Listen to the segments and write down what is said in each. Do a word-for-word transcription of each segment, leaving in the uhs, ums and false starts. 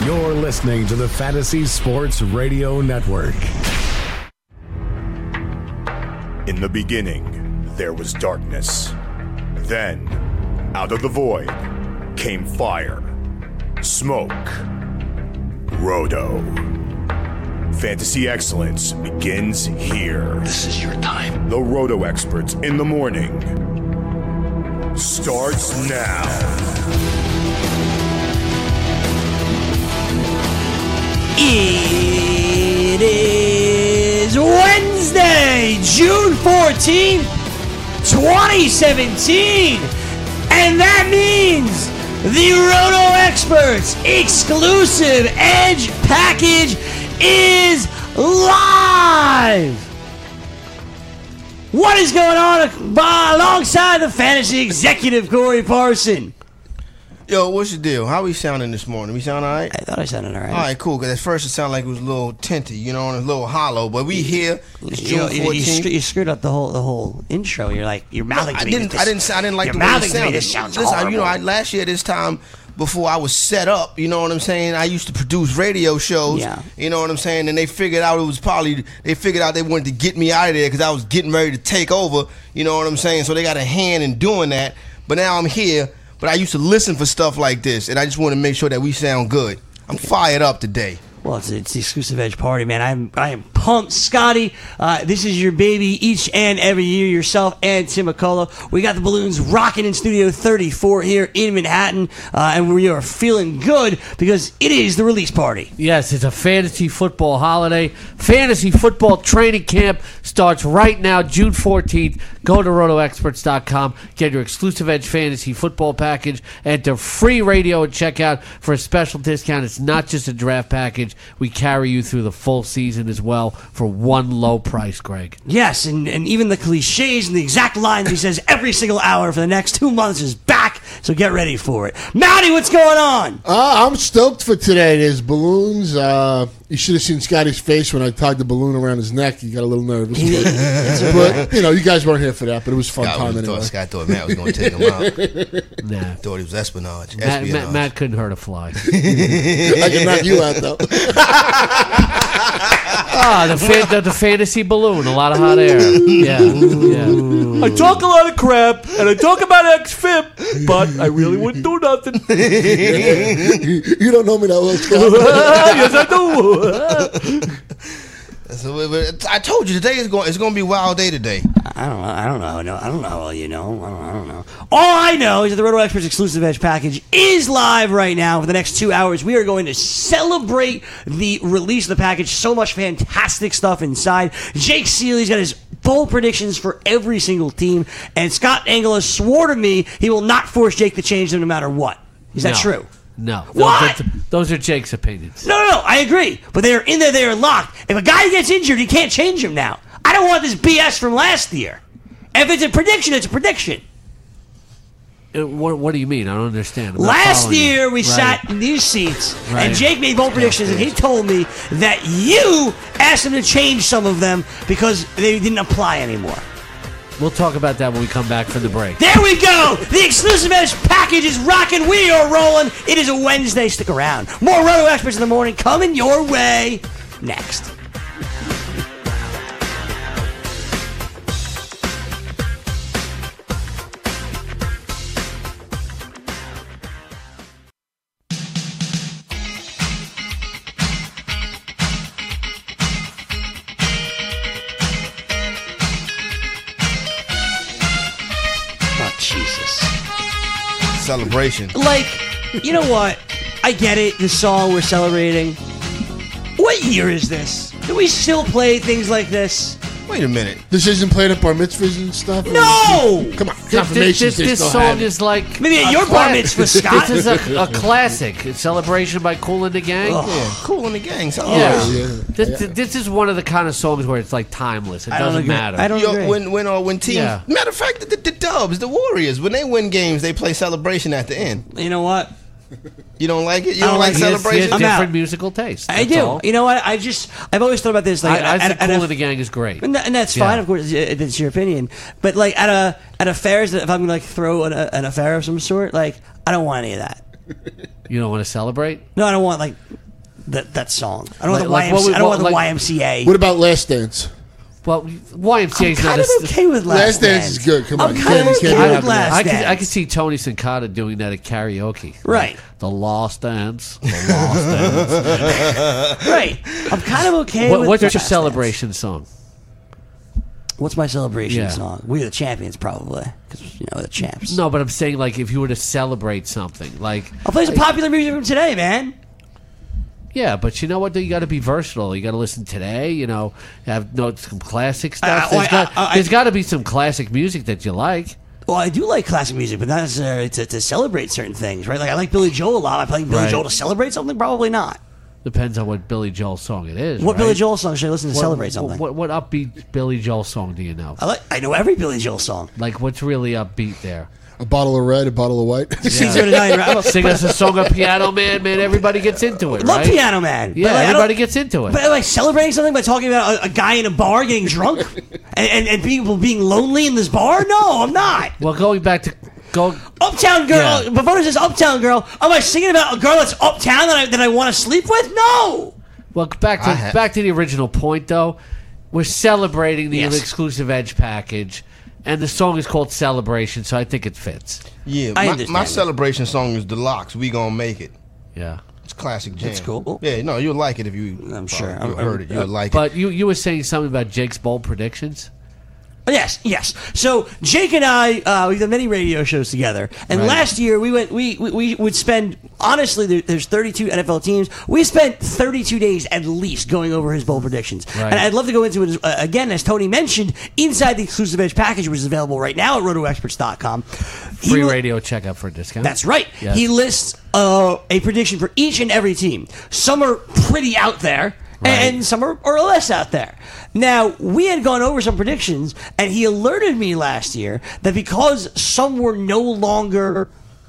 You're listening to the Fantasy Sports Radio Network. In the beginning, there was darkness. Then, out of the void, came fire, smoke, Roto. Fantasy excellence begins here. This is your time. The Roto experts in the morning starts now. It is Wednesday, June fourteenth, twenty seventeen, and that means the Roto Experts exclusive Edge package is live. What is going on by, alongside the fantasy executive Corey Parson? Yo, what's the deal? How we sounding this morning? We sound all right? I thought I sounded all right. All right, cool. Because at first it sounded like it was a little tinty, you know, and a little hollow. But we here. It's You, June know, you, you, fourteenth. screwed, you screwed up the whole the whole intro. You're like you're mouthing I to me. didn't. This, I didn't. I didn't like you're the way it mouthing to me. sounded. This sounds Listen, I- horrible. you know, I, last year this time, before I was set up, you know what I'm saying, I used to produce radio shows. Yeah. You know what I'm saying, and they figured out it was probably they figured out they wanted to get me out of there because I was getting ready to take over. You know what I'm saying? So they got a hand in doing that. But now I'm here. But I used to listen for stuff like this, and I just want to make sure that we sound good. I'm fired up today. Well, it's, it's the exclusive Edge party, man. I'm I am pumped, Scotty. Uh, this is your baby each and every year. Yourself and Tim McCullough. We got the balloons rocking in Studio thirty-four here in Manhattan, uh, and we are feeling good because it is the release party. Yes, it's a fantasy football holiday. Fantasy football training camp starts right now, June fourteenth. Go to roto experts dot com, get your exclusive Edge fantasy football package, enter free radio at checkout for a special discount. It's not just a draft package. We carry you through the full season as well for one low price, Greg. Yes, and, and even the cliches and the exact lines he says every single hour for the next two months is back, so get ready for it. Matty, what's going on? Uh, I'm stoked for today. There's balloons. Uh, you should have seen Scotty's face when I tied the balloon around his neck. He got a little nervous. But, but, you know, you guys weren't here for that, but it was a fun Scott time was- anyway. thought, Scott thought Matt was going to take him out. Nah. Thought he was espionage. Matt, espionage. Matt, Matt couldn't hurt a fly. I can knock you out, though. Ah, the, fa- the the fantasy balloon, a lot of hot air. Yeah, yeah. I talk a lot of crap and I talk about X F I P, but I really wouldn't do nothing. You don't know me that well, Scott. Yes, I do. So, but I told you today is going. It's going to be a wild day today. I don't know. I don't know. No, I don't know how well you know. I don't, I don't know. All I know is that the Roto Experts exclusive Edge package is live right now. For the next two hours, we are going to celebrate the release of the package. So much fantastic stuff inside. Jake Seeley's got his bold predictions for every single team, and Scott Engel has swore to me he will not force Jake to change them no matter what. Is that No. true? No. What? Those, those are Jake's opinions. No, no, no. I agree. But they are in there. They are locked. If a guy gets injured, you can't change him now. I don't want this B S from last year. If it's a prediction, it's a prediction. Uh, What, what do you mean? I don't understand. I'm not Last following you. year, we Right. sat in these seats, Right. and Jake made bold predictions, and he told me that you asked him to change some of them because they didn't apply anymore. We'll talk about that when we come back from the break. There we go! The exclusive Edge package is rocking. We are rolling. It is a Wednesday. Stick around. More Roto Experts in the morning coming your way next. Oh, Jesus. Celebration. Like, you know what? I get it. The song we're celebrating. What year is this? Do we still play things like this? Wait a minute. This isn't played at bar mitzvahs and stuff? No! Come on. This, Confirmations this, they this still song have it. is like Maybe at a your bar cla- mitzvah, Scott. This is a, a classic. It's Celebration by Kool and the Gang. Yeah, Cool in the Gang. Yeah. Celebration. yeah. This, this is one of the kind of songs where it's like timeless. It I don't doesn't agree. matter. I don't agree. Yo, when when uh, when teams, Yeah. matter of fact, the, the Dubs, the Warriors, when they win games, they play Celebration at the end. You know what? You don't like it? You I don't, don't like like it. He has- he Celebration? has I'm different out. musical taste. I That's do. all. You know what? I just I've always thought about this. Like, I, I at, think at Kool a- and the Gang is great. and, that, and that's Yeah. fine. Of course, it- it's your opinion. But like at a at affairs, that if I'm gonna like throw an, an affair of some sort, like I don't want any of that. You don't want to celebrate? No, I don't want like that that song. I don't Like- know the like Y M C A. what we- I don't what- know the like- Y M C A. What about Last Dance? Well, Y M C A I'm is not kind a. of okay with Last, Last Dance is good. Come on, I'm you kind of can't- you okay can't with have Last I can, Dance. I can see Tony Sincata doing that at karaoke. Right. Like, the Lost Dance. The Lost Dance. Right. I'm kind of okay What, with what's your Last celebration song? Dance. What's my celebration Yeah. song? We're the champions, probably, because you know we're the champs. No, but I'm saying like if you were to celebrate something, like I'll play some popular music from today, man. yeah, but you know what? You got to be versatile. You got to listen today. You know, have know some classic stuff. Uh, There's I- got I- I- there's got to be some classic music that you like. Well, I do like classic music, but not necessarily to, to celebrate certain things, right? Like I like Billy Joel a lot. Am I playing Billy Right. Joel to celebrate something? Probably not. Depends on what Billy Joel song it is. What right? Billy Joel song should I listen to What- celebrate something? What, what upbeat Billy Joel song do you know? I like. I know every Billy Joel song. Like what's really upbeat there? A bottle of red, a bottle of white. Caesar and I- I'm a- Sing us a song of Piano Man, man. Everybody gets into it, Love right? Piano Man. Yeah, But, like, I don't- everybody gets into it. But like celebrating something by talking about a, a guy in a bar getting drunk and, and, and people being lonely in this bar? No, I'm not. Well, going back to go. Uptown Girl. Yeah. Bavona says Uptown Girl. Am I singing about a girl that's uptown that I, that I want to sleep with? No. Well, back to I ha- back to the original point, though. We're celebrating the Yes. exclusive Edge package, and the song is called Celebration, so I think it fits. Yeah, I my, understand my that. celebration song is Deluxe. We gonna make it. Yeah. It's classic jam. That's cool. Yeah, no, you'll like it if you. I'm sure. You I'm- heard it. You'll like it. But you you were saying something about Jake's bold predictions. Yes, yes. So Jake and I, uh, we've done many radio shows together, and Right. last year we went. We, we we would spend. Honestly, there, there's thirty-two N F L teams. We spent thirty-two days at least going over his bold predictions, Right. and I'd love to go into it uh, again, as Tony mentioned, inside the exclusive Edge package, which is available right now at roto experts dot com. Free radio checkout for a discount. That's right. Yes. He lists uh, a prediction for each and every team. Some are pretty out there, Right. and some are, are less out there. Now, we had gone over some predictions, and he alerted me last year that because some were no longer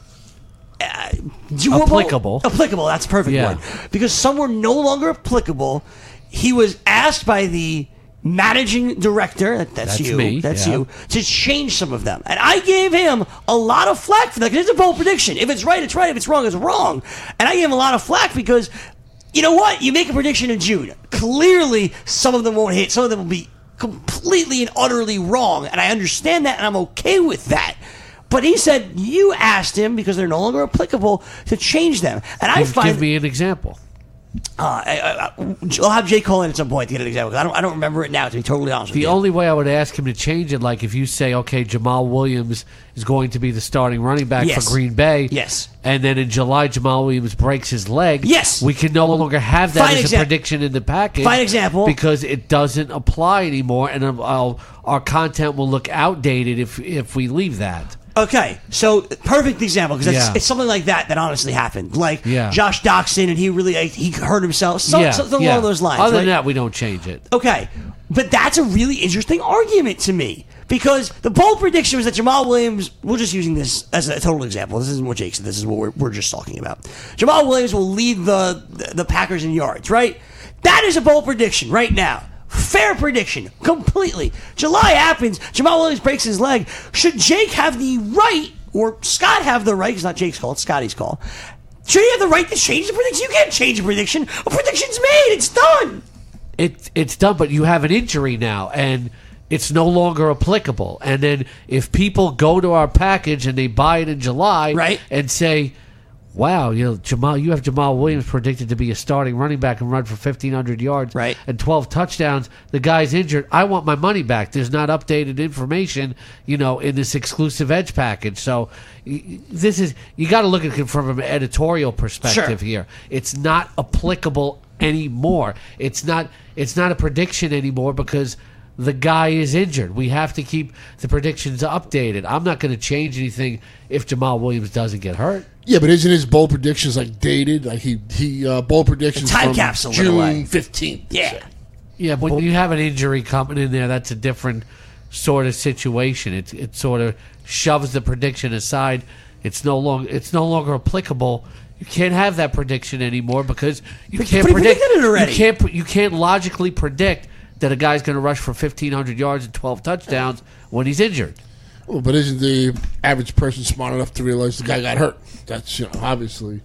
uh, doable, Applicable. applicable, that's a perfect Yeah. word. Because some were no longer applicable, he was asked by the managing director, that, that's, That's you, me, that's yeah. you, to change some of them. And I gave him a lot of flack for that, because it's a bold prediction. If it's right, it's right. If it's wrong, it's wrong. And I gave him a lot of flack because, you know what? You make a prediction in June. Clearly, some of them won't hit. Some of them will be completely and utterly wrong. And I understand that, and I'm okay with that. But he said you asked him, because they're no longer applicable, to change them. And I Give, find... give me an example. Uh, I, I, I'll have Jay call in at some point to get an example. 'Cause I don't, I don't remember it now, to be totally honest with The you. only way I would ask him to change it, like if you say, okay, Jamal Williams is going to be the starting running back Yes. for Green Bay. Yes. And then in July, Jamal Williams breaks his leg. Yes. We can no longer have that Fine as exam- a prediction in the package. Fine example. Because it doesn't apply anymore, and uh, I'll, our content will look outdated if if we leave that. Okay, so perfect example, because Yeah. it's something like that that honestly happened. Like Yeah. Josh Doxson, and he really like, he hurt himself. So, yeah, something yeah. along those lines. Other right? than that, we don't change it. Okay, but that's a really interesting argument to me, because the bold prediction was that Jamal Williams, we're just using this as a total example. This isn't what Jake said. This is what we're, we're just talking about. Jamal Williams will lead the, the, the Packers in yards, right? That is a bold prediction right now. Fair prediction, completely. July happens, Jamal Williams breaks his leg. Should Jake have the right, or Scott have the right, it's not Jake's call, it's Scotty's call. Should he have the right to change the prediction? You can't change a prediction. A prediction's made, it's done. It it's done, but you have an injury now, and it's no longer applicable. And then if people go to our package and they buy it in July, Right. and say, "Wow, you know Jamal, you have Jamal Williams predicted to be a starting running back and run for fifteen hundred yards, Right. and twelve touchdowns. The guy's injured. I want my money back." There's not updated information, you know, in this exclusive Edge package. So y- y- this is you got to look at it from an editorial perspective Sure. here. It's not applicable anymore. It's not. It's not a prediction anymore because the guy is injured. We have to keep the predictions updated. I'm not going to change anything if Jamal Williams doesn't get hurt. Yeah, but isn't his bold predictions like dated? Like he he uh, bold predictions The time from capsule went away. June fifteenth. Yeah. Yeah, but when you have an injury coming in there, that's a different sort of situation. It it sort of shoves the prediction aside. It's no longer it's no longer applicable. You can't have that prediction anymore because you But- can't but he predict predicted it already. You can't you can't logically predict that a guy's going to rush for fifteen hundred yards and twelve touchdowns when he's injured. Well, but isn't the average person smart enough to realize the guy got hurt? That's, you know, obviously.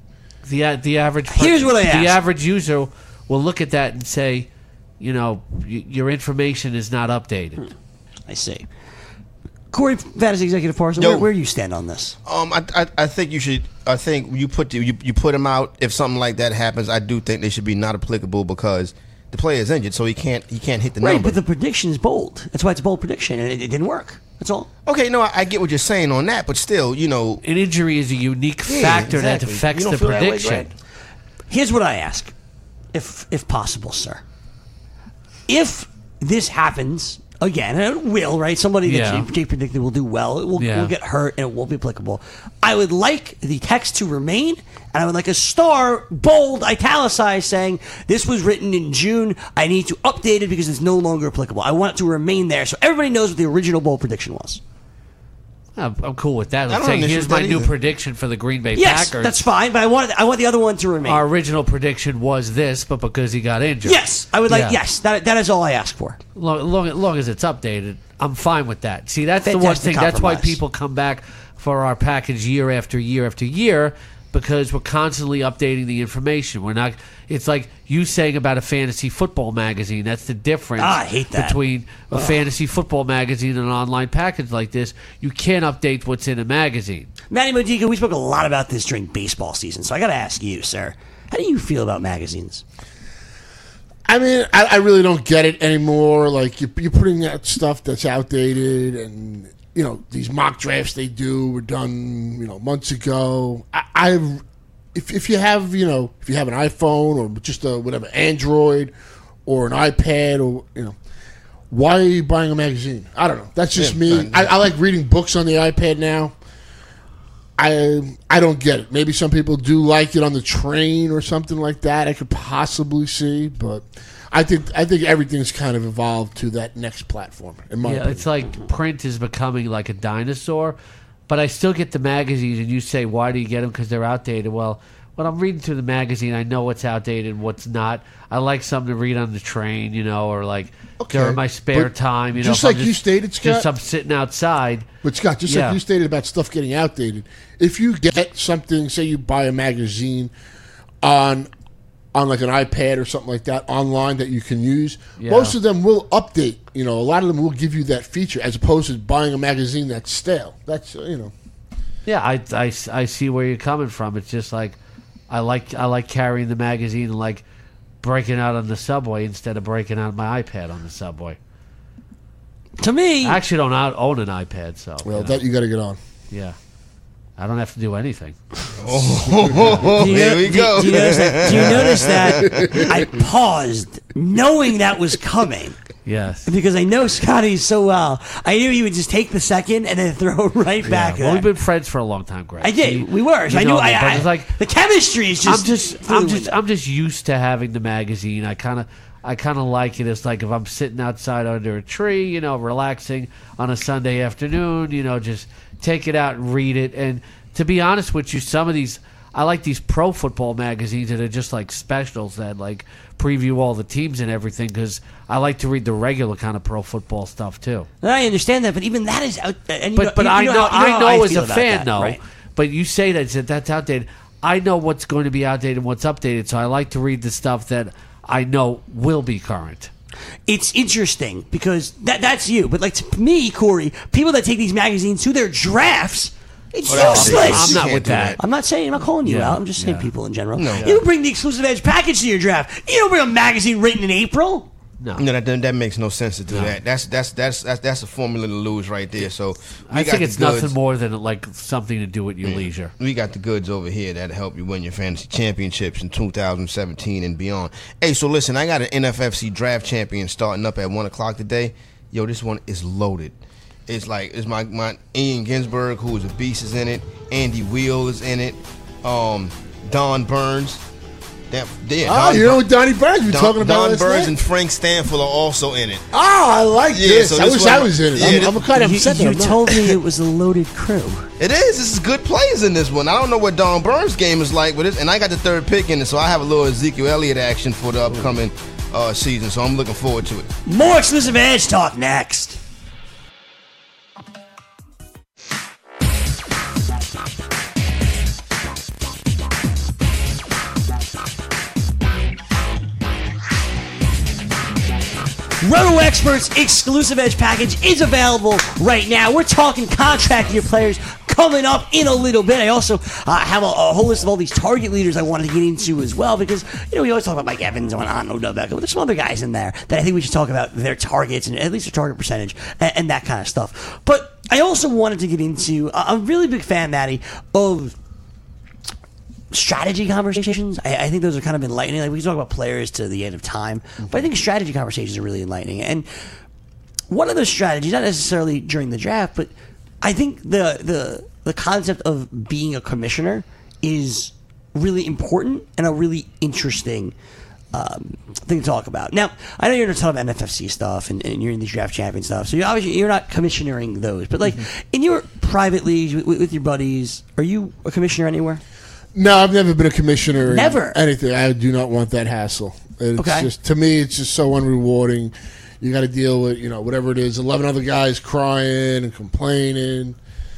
the the average per- Here's what I the ask. average user will look at that and say, you know, y- your information is not updated. I see. Corey, fantasy executive Parson, Yo. where, where do you stand on this? Um, I, I I think you should. I think you put the, you you put him out if something like that happens. I do think they should be not applicable because the player is injured, so he can't he can't hit the Right, number. but the prediction is bold. That's why it's a bold prediction, and it, it didn't work. That's all. Okay, no, I, I get what you're saying on that, but still, you know, An injury is a unique Yeah, factor that exactly. affects You don't the feel that way, prediction. Greg? Here's what I ask, if if possible, sir. If this happens again, and it will, right? Somebody that Yeah. Jake, Jake predicted will do well. It will, Yeah. will get hurt, and it won't be applicable. I would like the text to remain, and I would like a star, bold, italicized, saying, this was written in June. I need to update it because it's no longer applicable. I want it to remain there so everybody knows what the original bold prediction was. I'm, I'm cool with that. I I'm don't saying, have an issue here's with my that new either. prediction for the Green Bay Yes, Packers. that's fine, but I want I want the other one to remain. Our original prediction was this, but because he got injured. Yes, I would like. Yeah. Yes, that that is all I ask for. Long, long, long as it's updated, I'm fine with that. See, that's the one Fantastic thing. That's why compromise. people come back for our package year after year after year, because we're constantly updating the information. We're not. It's like you saying about a fantasy football magazine. That's the difference. Ah, I hate that. Between a fantasy football magazine and an online package like this. You can't update what's in a magazine. Manny Modica, we spoke a lot about this during baseball season, so I got to ask you, sir, how do you feel about magazines? I mean, I, I really don't get it anymore. Like, you're, you're putting out stuff that's outdated, and, you know, these mock drafts they do were done, you know, months ago. I, I've, if, if you have, you know, if you have an iPhone or just a whatever, Android or an iPad or, you know, why are you buying a magazine? I don't know. That's just Yeah, me. I, I like reading books on the iPad now. I I don't get it. Maybe some people do like it on the train or something like that. I could possibly see, but I think I think everything's kind of evolved to that next platform. In my Yeah, opinion. it's like print is becoming like a dinosaur, but I still get the magazines, and you say, why do you get them? Because they're outdated. Well, when I'm reading through the magazine, I know what's outdated and what's not. I like something to read on the train, you know, or like Okay, during my spare but time, you know. just if I'm like you stated, just Scott- I'm sitting outside. But Scott, just Yeah. like you stated about stuff getting outdated, if you get something, say you buy a magazine on on like an iPad or something like that online that you can use, Yeah. most of them will update. You know, a lot of them will give you that feature as opposed to buying a magazine that's stale. That's uh, you know. Yeah, I, I, I see where you're coming from. It's just like I like I like carrying the magazine and like breaking out on the subway instead of breaking out my iPad on the subway. To me, I actually don't out- own an iPad, so Well, you know, that you got to get on. yeah, I don't have to do anything. oh, do you, here we do- go. do you notice that? Do you notice that I paused, knowing that was coming, Yes. because I know Scotty so well. I knew he would just take the second and then throw it right back. Yeah, well, there. we've been friends for a long time, Greg. I did. You- we were. you I knew. know me, I, but I, it's like the chemistry is just. I'm just, through I'm the just, window. I'm just used to having the magazine. I kind of, I kind of like it. It's like if I'm sitting outside under a tree, you know, relaxing on a Sunday afternoon, you know, just take it out and read it. And to be honest with you, some of these, I like these pro football magazines that are just like specials that like preview all the teams and everything, because I like to read the regular kind of pro football stuff too. And I understand that, but even that is out. And you But know, but you, I you know, know, how- you I how know as feel a about fan that, though. right? But you say that that that's outdated. I know what's going to be outdated and what's updated, so I like to read the stuff that I know will be current. It's interesting because that that's you. But like to me, Corey, people that take these magazines to their drafts, it's Oh, that's useless. ridiculous. I'm not You with can't do that. that. I'm not saying, I'm not calling you Yeah, out. I'm just saying yeah. people in general. No. You don't bring the exclusive edge package to your draft. You don't bring a magazine written in April. No, No, that, that that makes no sense to do that. That's that's that's that's that's a formula to lose right there. So we I got think the it's goods. nothing more than like something to do at your leisure. We got the goods over here that help you win your fantasy championships in two thousand seventeen and beyond. Hey, so listen, I got an N F F C draft champion starting up at one o'clock today. Yo, this one is loaded. It's like it's my my Ian Ginsberg, who is a beast, is in it. Andy Wheel is in it. Um, Don Burns. That yeah. Oh, Don you Bur- know what Donnie Burns we were Don, talking about Don last Burns night? and Frank Stanfield are also in it. Oh, I like Yeah, this. so I this wish one- I was in it. yeah, I'm, this- I'm kind of You, upset that you I'm not. told me it was a loaded crew. It is. This is good players in this one. I don't know what Don Burns' game is like with this, and I got the third pick in it, so I have a little Ezekiel Elliott action for the upcoming uh, season. So I'm looking forward to it. More exclusive edge talk next. Roto Experts exclusive edge package is available right now. We're talking contract year players coming up in a little bit. I also uh, have a, a whole list of all these target leaders I wanted to get into as well because, you know, we always talk about Mike Evans and on Odell Beckham, but there's some other guys in there that I think we should talk about their targets and at least their target percentage and, and that kind of stuff. But I also wanted to get into, uh, I'm a really big fan, Maddie, of strategy conversations. I, I think those are kind of enlightening. Like we can talk about players to the end of time, but I think strategy conversations are really enlightening. And one of those strategies, not necessarily during the draft, but I think the the the concept of being a commissioner is really important and a really interesting um, thing to talk about. Now, I know you're in a ton of N F F C stuff and, and you're in these draft champion stuff, so you obviously you're not commissionering those. But like mm-hmm. in your private leagues with, with your buddies, are you a commissioner anywhere? No, I've never been a commissioner. Never? In anything. I do not want that hassle. It's okay. just, to me, it's just so unrewarding. You got to deal with, you know, whatever it is, eleven other guys crying and complaining.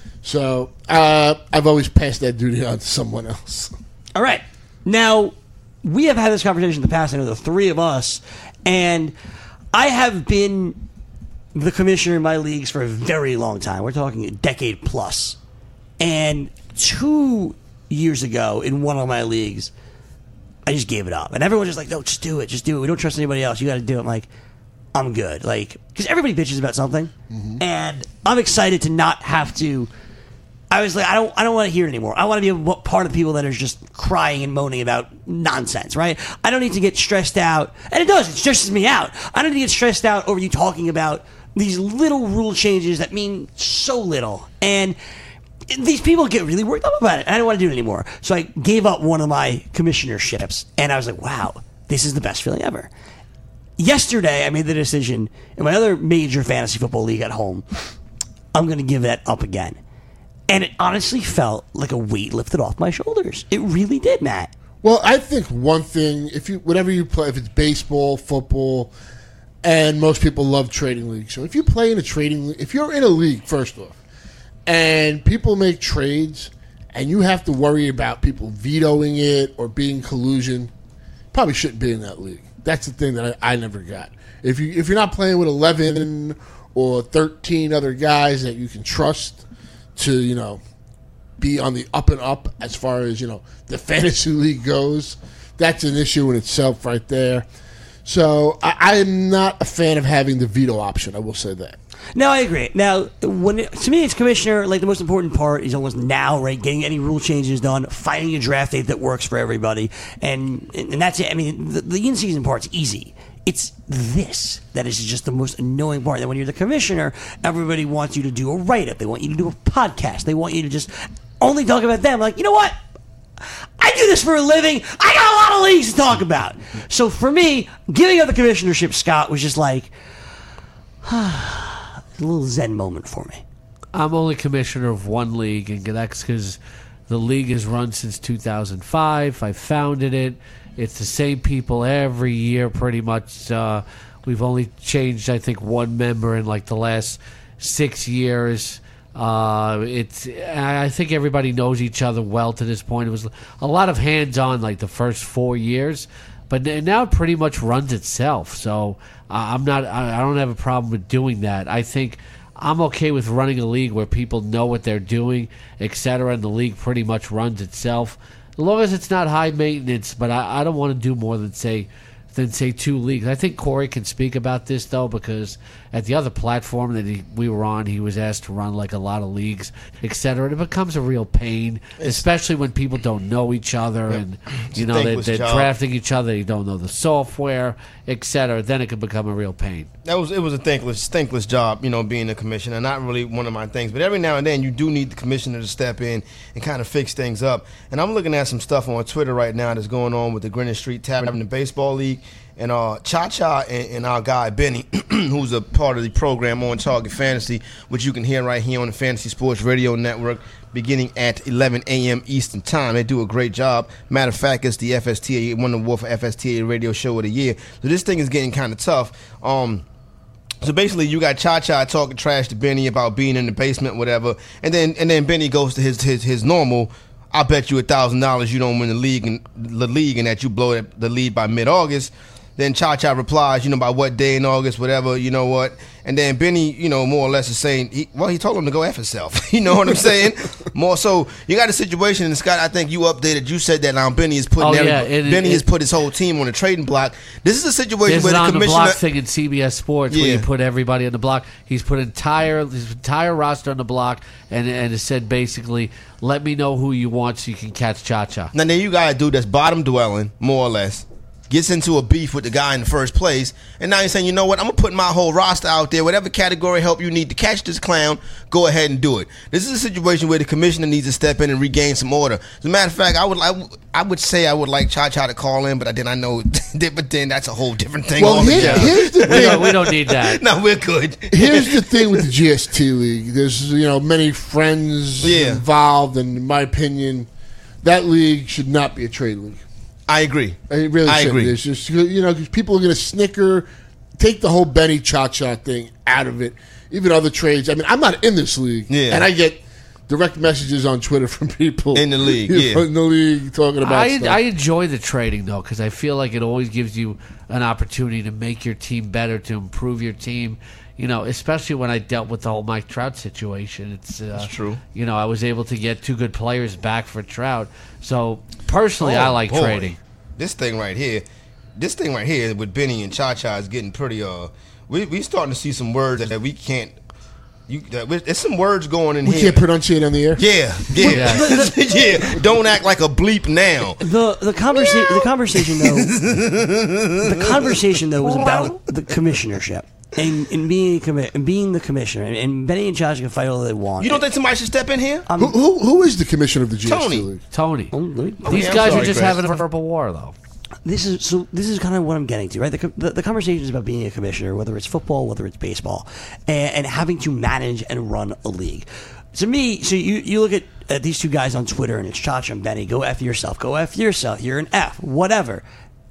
So uh, I've always passed that duty on to someone else. All right. Now, we have had this conversation in the past. I know the three of us, and I have been the commissioner in my leagues for a very long time. We're talking a decade plus. And two years ago in one of my leagues, I just gave it up. And everyone's just like, no, just do it. Just do it. We don't trust anybody else. You got to do it. I'm like, I'm good. Like, because everybody bitches about something. Mm-hmm. And I'm excited to not have to. I was like, I don't I don't want to hear it anymore. I want to be a part of the people that are just crying and moaning about nonsense, right? I don't need to get stressed out. And it does. It stresses me out. I don't need to get stressed out over you talking about these little rule changes that mean so little. And these people get really worked up about it. And I don't want to do it anymore. So I gave up one of my commissionerships. And I was like, wow, this is the best feeling ever. Yesterday, I made the decision in my other major fantasy football league at home, I'm going to give that up again. And it honestly felt like a weight lifted off my shoulders. It really did, Matt. Well, I think one thing, if you whatever you play, if it's baseball, football, and most people love trading leagues. So if you play in a trading league, if you're in a league, first off, and people make trades, and you have to worry about people vetoing it or being collusion, probably shouldn't be in that league. That's the thing that I, I never got. If you if you're not playing with eleven or thirteen other guys that you can trust to, you know, be on the up and up as far as, you know, the fantasy league goes, that's an issue in itself right there. So I am not a fan of having the veto option. I will say that. No, I agree. Now, when it, to me, as commissioner, like the most important part is almost now, right? Getting any rule changes done, finding a draft date that works for everybody, and and that's it. I mean, the, the in-season part's easy. It's this that is just the most annoying part. That when you're the commissioner, everybody wants you to do a write-up. They want you to do a podcast. They want you to just only talk about them. Like, you know what? I do this for a living. I got a lot of leagues to talk about. So for me, giving up the commissionership, Scott, was just like a little zen moment for me. I'm only commissioner of one league, and that's because the league has run since two thousand five. I founded it. It's the same people every year, pretty much. Uh, we've only changed, I think, one member in like the last six years. Uh, it's. I think everybody knows each other well to this point. It was a lot of hands-on, like the first four years, but now it pretty much runs itself. So uh, I'm not. I don't have a problem with doing that. I think I'm okay with running a league where people know what they're doing, et cetera, and the league pretty much runs itself. As long as it's not high maintenance, but I, I don't want to do more than say than say two leagues. I think Corey can speak about this though, because at the other platform that he, we were on, he was asked to run like a lot of leagues, et cetera. And it becomes a real pain, it's, especially when people don't know each other, and you know they, they're job. drafting each other. You don't know the software, et cetera. Then it can become a real pain. That was it was a thankless, thankless job, you know, being a commissioner. Not really one of my things, but every now and then you do need the commissioner to step in and kind of fix things up. And I'm looking at some stuff on Twitter right now that's going on with the Greenwich Street Tavern, the baseball league, and uh, Cha Cha and, and our guy Benny, who's a part of the program on Target Fantasy, which you can hear right here on the Fantasy Sports Radio Network, beginning at eleven a.m. Eastern Time. They do a great job. Matter of fact, it's the F S T A, won the award for F S T A Radio Show of the Year. So this thing is getting kind of tough. Um, so basically, you got Cha Cha talking trash to Benny about being in the basement, whatever, and then and then Benny goes to his his his normal. I bet you a thousand dollars you don't win the league and the league, and that you blow the lead by mid August. Then Cha-Cha replies, you know, by what day in August, whatever, you know what. And then Benny, you know, more or less is saying, he, well, he told him to go F himself. You know what I'm saying? More so, you got a situation, and Scott, I think you updated, you said that now Benny is putting Oh, every, yeah, it- Benny it- has put his whole team on the trading block. This is a situation There's where an the on the commissioner... block thing in C B S Sports where Yeah. you put everybody on the block. He's put entire his entire roster on the block, and and it said basically, let me know who you want so you can catch Cha-Cha. Now, then you got a dude that's bottom dwelling, more or less, gets into a beef with the guy in the first place, and now you're saying, you know what, I'm going to put my whole roster out there. Whatever category help you need to catch this clown, go ahead and do it. This is a situation where the commissioner needs to step in and regain some order. As a matter of fact, I would I, would- I would say I would like Cha-Cha to call in, but then I know, but then that's a whole different thing Well, here, altogether. here's the We don't, thing. we don't need that. No, we're good. Here's the thing with the G S T League. There's, you know, many friends Yeah. involved, and in my opinion, that league should not be a trade league. I agree. It really I shouldn't. agree. It's just, you know, 'cause people are going to snicker, take the whole Benny Cha-Cha thing out of it. Even other trades. I mean, I'm not in this league, Yeah. and I get direct messages on Twitter from people In the league, yeah. in the league talking about I, stuff. I enjoy the trading though because I feel like it always gives you an opportunity to make your team better, to improve your team. You know, especially when I dealt with the whole Mike Trout situation. It's, uh, It's true. You know, I was able to get two good players back for Trout. So personally, Oh, I like boy. trading. This thing right here, this thing right here with Benny and Cha-Cha is getting pretty. Uh, we we starting to see some words that we can't. You, that we, there's some words going in we here. can't pronunciate on the air. Yeah, yeah, yeah. Don't act like a bleep now. The the conversation the conversation though the conversation though was about the commissionership and, and being a commi- and being the commissioner and, and Benny and Josh can fight all they want. You don't think somebody should step in here? Who, who, who is the commissioner of the G S T Tony. League? Tony, Oh, let me- these I'm guys sorry, are just Chris. having a verbal war though. This is so. This is kind of what I'm getting to, right? The, co- the, the conversation is about being a commissioner, whether it's football, whether it's baseball, and, and having to manage and run a league. To me, so you, you look at, at these two guys on Twitter, and it's Cha-Cha and Benny. Go F yourself. Go F yourself. You're an F. Whatever.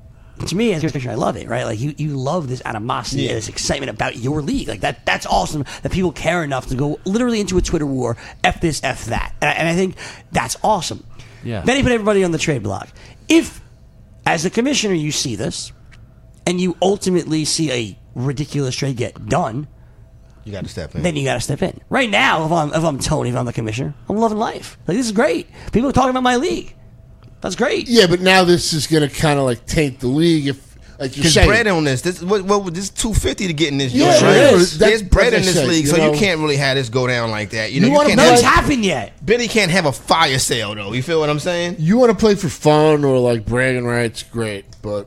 To me, as a commissioner, I love it, right? Like you, you love this animosity, Yeah. and this excitement about your league. Like that, that's awesome that people care enough to go literally into a Twitter war, F this, F that, and I, and I think that's awesome. Yeah. Benny put everybody on the trade block. If as a commissioner, you see this, and you ultimately see a ridiculous trade get done, You got to step in. then you got to step in. Right now, if I'm if I'm Tony, if I'm the commissioner, I'm loving life. Like this is great. People are talking about my league. That's great. Yeah, but now this is going to kind of like taint the league. If like you're Because saying, bread on this, this what, what this two fifty to get in this. Yeah, joint, it right? is. There's That- bread like in I this said, league, you so know- you can't really have this go down like that. You know, You you, wanna can't. play- Nothing's Have, happened yet. Benny can't have a fire sale though. You feel what I'm saying? you want to play for fun or like bragging rights, great. But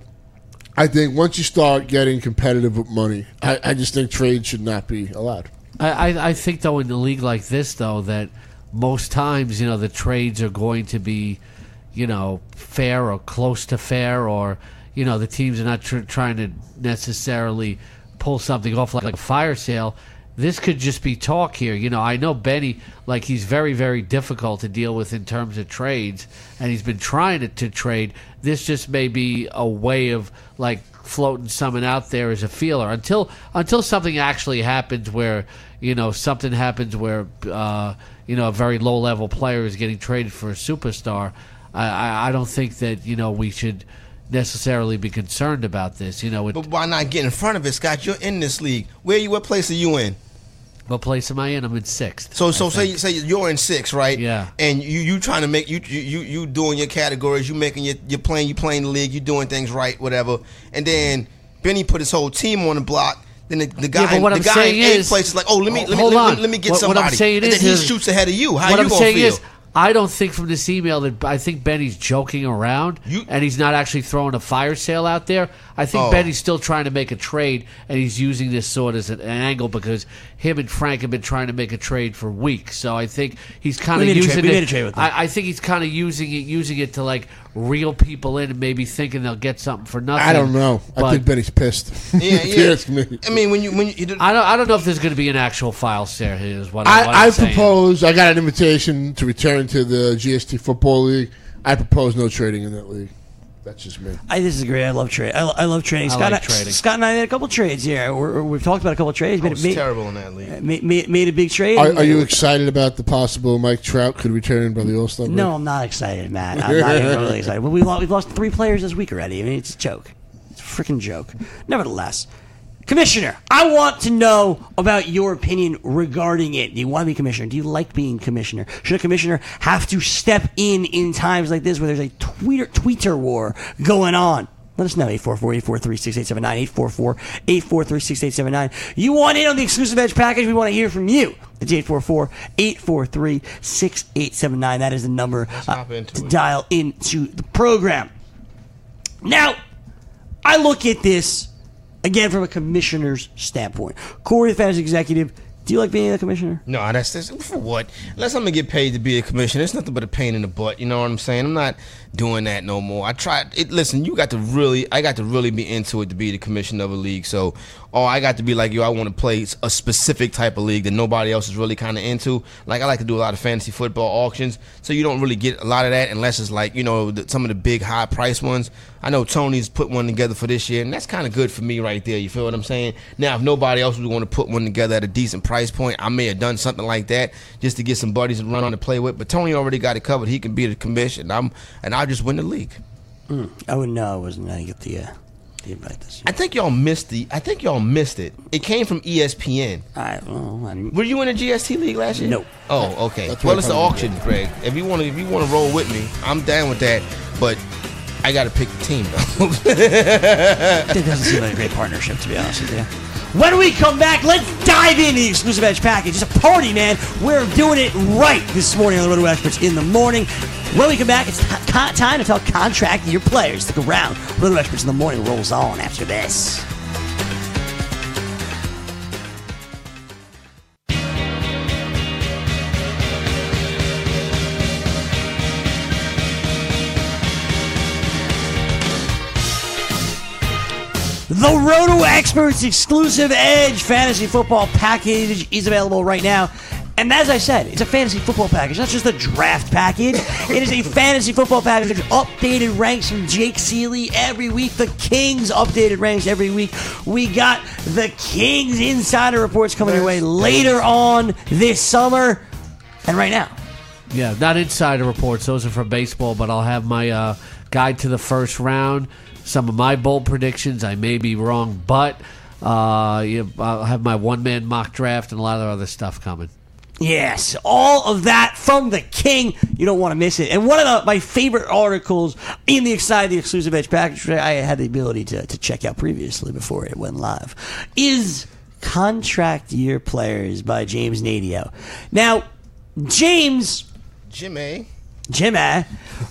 I think once you start getting competitive with money, I, I just think trade should not be allowed. I, I, I think though in a league like this though that most times you know the trades are going to be you know fair or close to fair, or you know the teams are not tr- trying to necessarily pull something off like, like a fire sale. This could just be talk here. You know, I know Benny, like he's very, very difficult to deal with in terms of trades, and he's been trying to, to trade. This just may be a way of like floating someone out there as a feeler until until something actually happens where you know something happens where uh, you know a very low level player is getting traded for a superstar. I, I, I don't think that you know we should necessarily be concerned about this. You know, it, But why not get in front of it, Scott? You're in this league. Where you? What place are you in? what place am I in? I'm in sixth. So, I so say think. say you're in six, right? Yeah. And you you trying to make you you you, you doing your categories. You making your you playing you playing the league. You doing things right, whatever. And then Benny put his whole team on the block. Then the, the guy, Yeah, but what the I'm guy saying in eighth is- place is like, oh, let me let me Hold let, me on. let me get What- somebody. What I'm saying and is, then he is- shoots ahead of you. How what you I'm gonna saying feel? is, I don't think from this email that I think Benny's joking around You- and he's not actually throwing a fire sale out there. I think Oh. Benny's still trying to make a trade, and he's using this sort as an, an angle because him and Frank have been trying to make a trade for weeks. So I think he's kind We of made a using trade- we it. made a trade with them. I, I think he's kind of using it, using it to like reel people in and maybe thinking they'll get something for nothing. I don't know. I But think Benny's pissed. Yeah, If you yeah. ask me. I mean, when you when you, you I don't. I don't know if there's going to be an actual file sale here. Is what, I, what I, I I'm saying. propose. I got an invitation to return to the G S T Football League. I propose no trading in that league. That's just me. I disagree. I love trade. I, I love trading. I Scott, like and- trading. Scott and I made a couple trades here. We're, we've talked about a couple trades. I Made, was made, terrible in that league. made, made, made a big trade. Are, are you excited about the possible Mike Trout could return by the All Star break? No, I'm not excited, Matt. I'm not even really excited. Well, we lost, we've lost three players this week already. I mean, it's a joke. It's a freaking joke. Nevertheless, Commissioner, I want to know about your opinion regarding it. Do you want to be commissioner? Do you like being commissioner? Should a commissioner have to step in in times like this where there's a tweeter, tweeter war going on? Let us know, eight four four, eight four three, six eight seven nine, eight four four, eight four three, six eight seven nine. You want in on the exclusive Edge package? We want to hear from you. It's eight four four, eight four three, six eight seven nine. That is the number uh, to it. dial into the program. Now, I look at this, again, from a commissioner's standpoint. Corey, the fantasy executive, do you like being a commissioner? No, that's, that's for what? Unless I'm gonna get paid to be a commissioner, it's nothing but a pain in the butt. You know what I'm saying? I'm not doing that no more. I tried. It, listen, you got to really, I got to really be into it to be the commissioner of a league. So, oh, I got to be like, yo, I want to play a specific type of league that nobody else is really kind of into. Like, I like to do a lot of fantasy football auctions, so you don't really get a lot of that unless it's like, you know, the, some of the big high price ones. I know Tony's put one together for this year, and that's kind of good for me right there. You feel what I'm saying? Now, if nobody else was going to put one together at a decent price point, I may have done something like that just to get some buddies to run on to play with. But Tony already got it covered. He can be the commission. I'm, and I'll just win the league. Mm, I wouldn't know. I wasn't going to get the, uh, the invite this year. I think y'all missed the. I think y'all missed it. It came from E S P N. I, well, I Were you in a G S T league last year? No. Oh, okay. That's Well, what it's an I'm auction, Greg. If you want to, if you want to roll with me, I'm down with that. But I got to pick the team though. It doesn't seem like a great partnership, to be honest with you. When we come back, let's dive into the exclusive Edge package. It's a party, man. We're doing it right this morning on the Roto Experts in the morning. When we come back, it's t- time to tell contract your players. Stick around. Roto Experts in the morning rolls on after this. The Roto Experts exclusive Edge fantasy football package is available right now. And as I said, it's a fantasy football package, not just a draft package. It is a fantasy football package. Updated ranks from Jake Seeley every week. The Kings updated ranks every week. We got the Kings insider reports coming your way later on this summer. And right now. Yeah, not insider reports. Those are for baseball, but I'll have my uh, guide to the first round. Some of my bold predictions, I may be wrong, but uh, you know, I'll have my one-man mock draft and a lot of other stuff coming. Yes, all of that from the King. You don't want to miss it. And one of the, my favorite articles in the Excited the Exclusive Edge package, which I had the ability to, to check out previously before it went live, is Contract Year Players by James Nadio. Now, James... Jimmy. Jimmy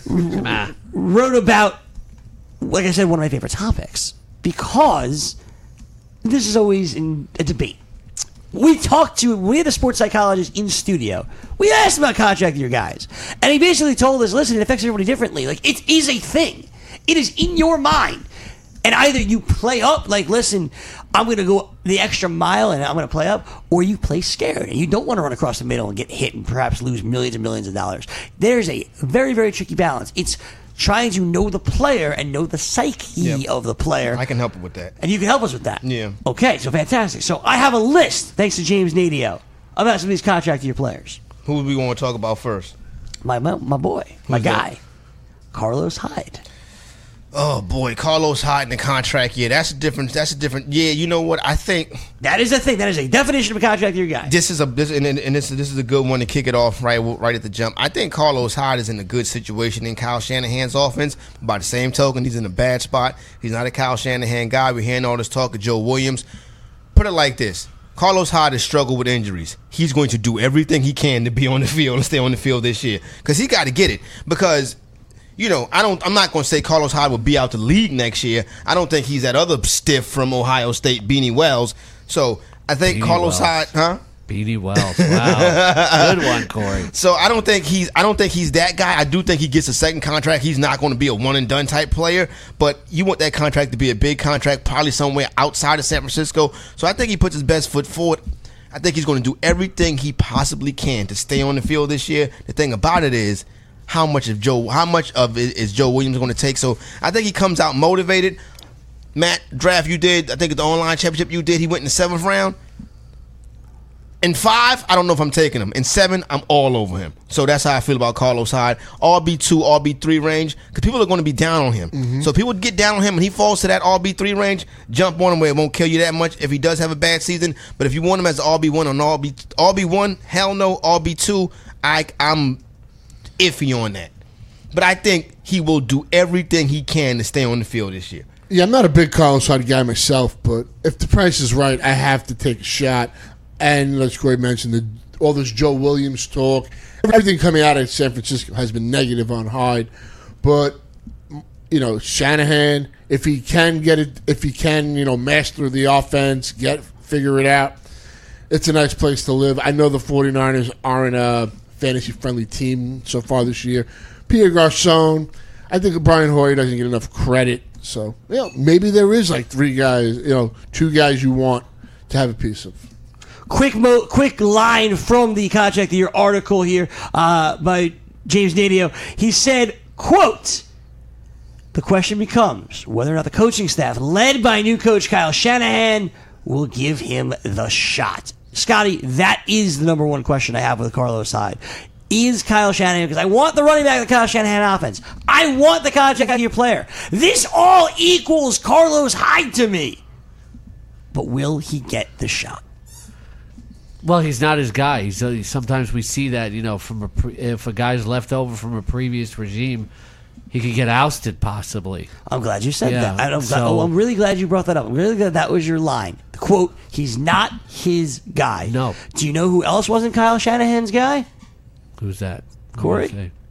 wrote about, like I said, one of my favorite topics, because this is always in a debate. We talked to, we had the sports psychologist in studio. We asked him about contract year guys. And he basically told us, listen, it affects everybody differently. Like, it is a thing. It is in your mind. And either you play up, like, listen, I'm going to go the extra mile and I'm going to play up, or you play scared and you don't want to run across the middle and get hit and perhaps lose millions and millions of dollars. There's a very, very tricky balance. It's trying to know the player and know the psyche Yep. of the player. I can help with that. And you can help us with that. Yeah. Okay, so fantastic. So I have a list, thanks to James Nadio, about some of these contract year players. Who do we want to talk about first? My my, my boy, my Who's guy, that? Carlos Hyde. Oh boy, Carlos Hyde in the contract year. That's a different. That's a different. Yeah, you know what? I think That is the thing. That is a definition of a contract year guy. this is a this and, and this this is a good one to kick it off right right at the jump. I think Carlos Hyde is in a good situation in Kyle Shanahan's offense. By the same token, he's in a bad spot. He's not a Kyle Shanahan guy. We're hearing all this talk of Joe Williams. Put it like this: Carlos Hyde has struggled with injuries. He's going to do everything he can to be on the field and stay on the field this year because he got to get it. Because you know, I don't. I'm not going to say Carlos Hyde will be out the league next year. I don't think he's that other stiff from Ohio State, Beanie Wells. So I think Beanie Carlos Wells. Hyde, huh? Beanie Wells. Wow. Good one, Corey. So I don't think he's I don't think he's that guy. I do think he gets a second contract. He's not going to be a one and done type player, but you want that contract to be a big contract, probably somewhere outside of San Francisco. So I think he puts his best foot forward. I think he's going to do everything he possibly can to stay on the field this year. The thing about it is how much of Joe how much of it is Joe Williams going to take. So I think he comes out motivated. Matt, draft you did, I think the online championship you did, he went in the seventh round. In five, I don't know if I'm taking him. In seven, I'm all over him. So that's how I feel about Carlos Hyde. R B two, R B three range, because people are going to be down on him. Mm-hmm. So if people get down on him and he falls to that R B three range, jump on him where it won't kill you that much if he does have a bad season. But if you want him as R B one on R B, R B one, hell no. R B two, I, I'm iffy on that. But I think he will do everything he can to stay on the field this year. Yeah, I'm not a big Carlos Hyde guy myself, but if the price is right, I have to take a shot. And let's go ahead and mention the, all this Joe Williams talk. Everything coming out of San Francisco has been negative on Hyde. But, you know, Shanahan, if he can get it, if he can, you know, master the offense, get figure it out, it's a nice place to live. I know the 49ers aren't a fantasy-friendly team so far this year. Pierre Garçon, I think Brian Hoyer doesn't get enough credit. So, you know, maybe there is like three guys, you know, two guys you want to have a piece of. Quick mo- quick line from the Contract of the Year article here uh, by James Nadio. He said, quote, the question becomes whether or not the coaching staff, led by new coach Kyle Shanahan, will give him the shot. Scotty, that is the number one question I have with Carlos Hyde. Is Kyle Shanahan, because I want the running back of the Kyle Shanahan offense. I want the Contract of the Year player. This all equals Carlos Hyde to me. But will he get the shot? Well, he's not his guy. He's, uh, sometimes we see that, you know, from a pre- if a guy's left over from a previous regime, he could get ousted possibly. I'm glad you said Yeah, that. I'm, so- glad, oh, I'm really glad you brought that up. I'm really glad that was your line. The quote, he's not his guy. No. Do you know who else wasn't Kyle Shanahan's guy? Who's that? Corey? What did I say?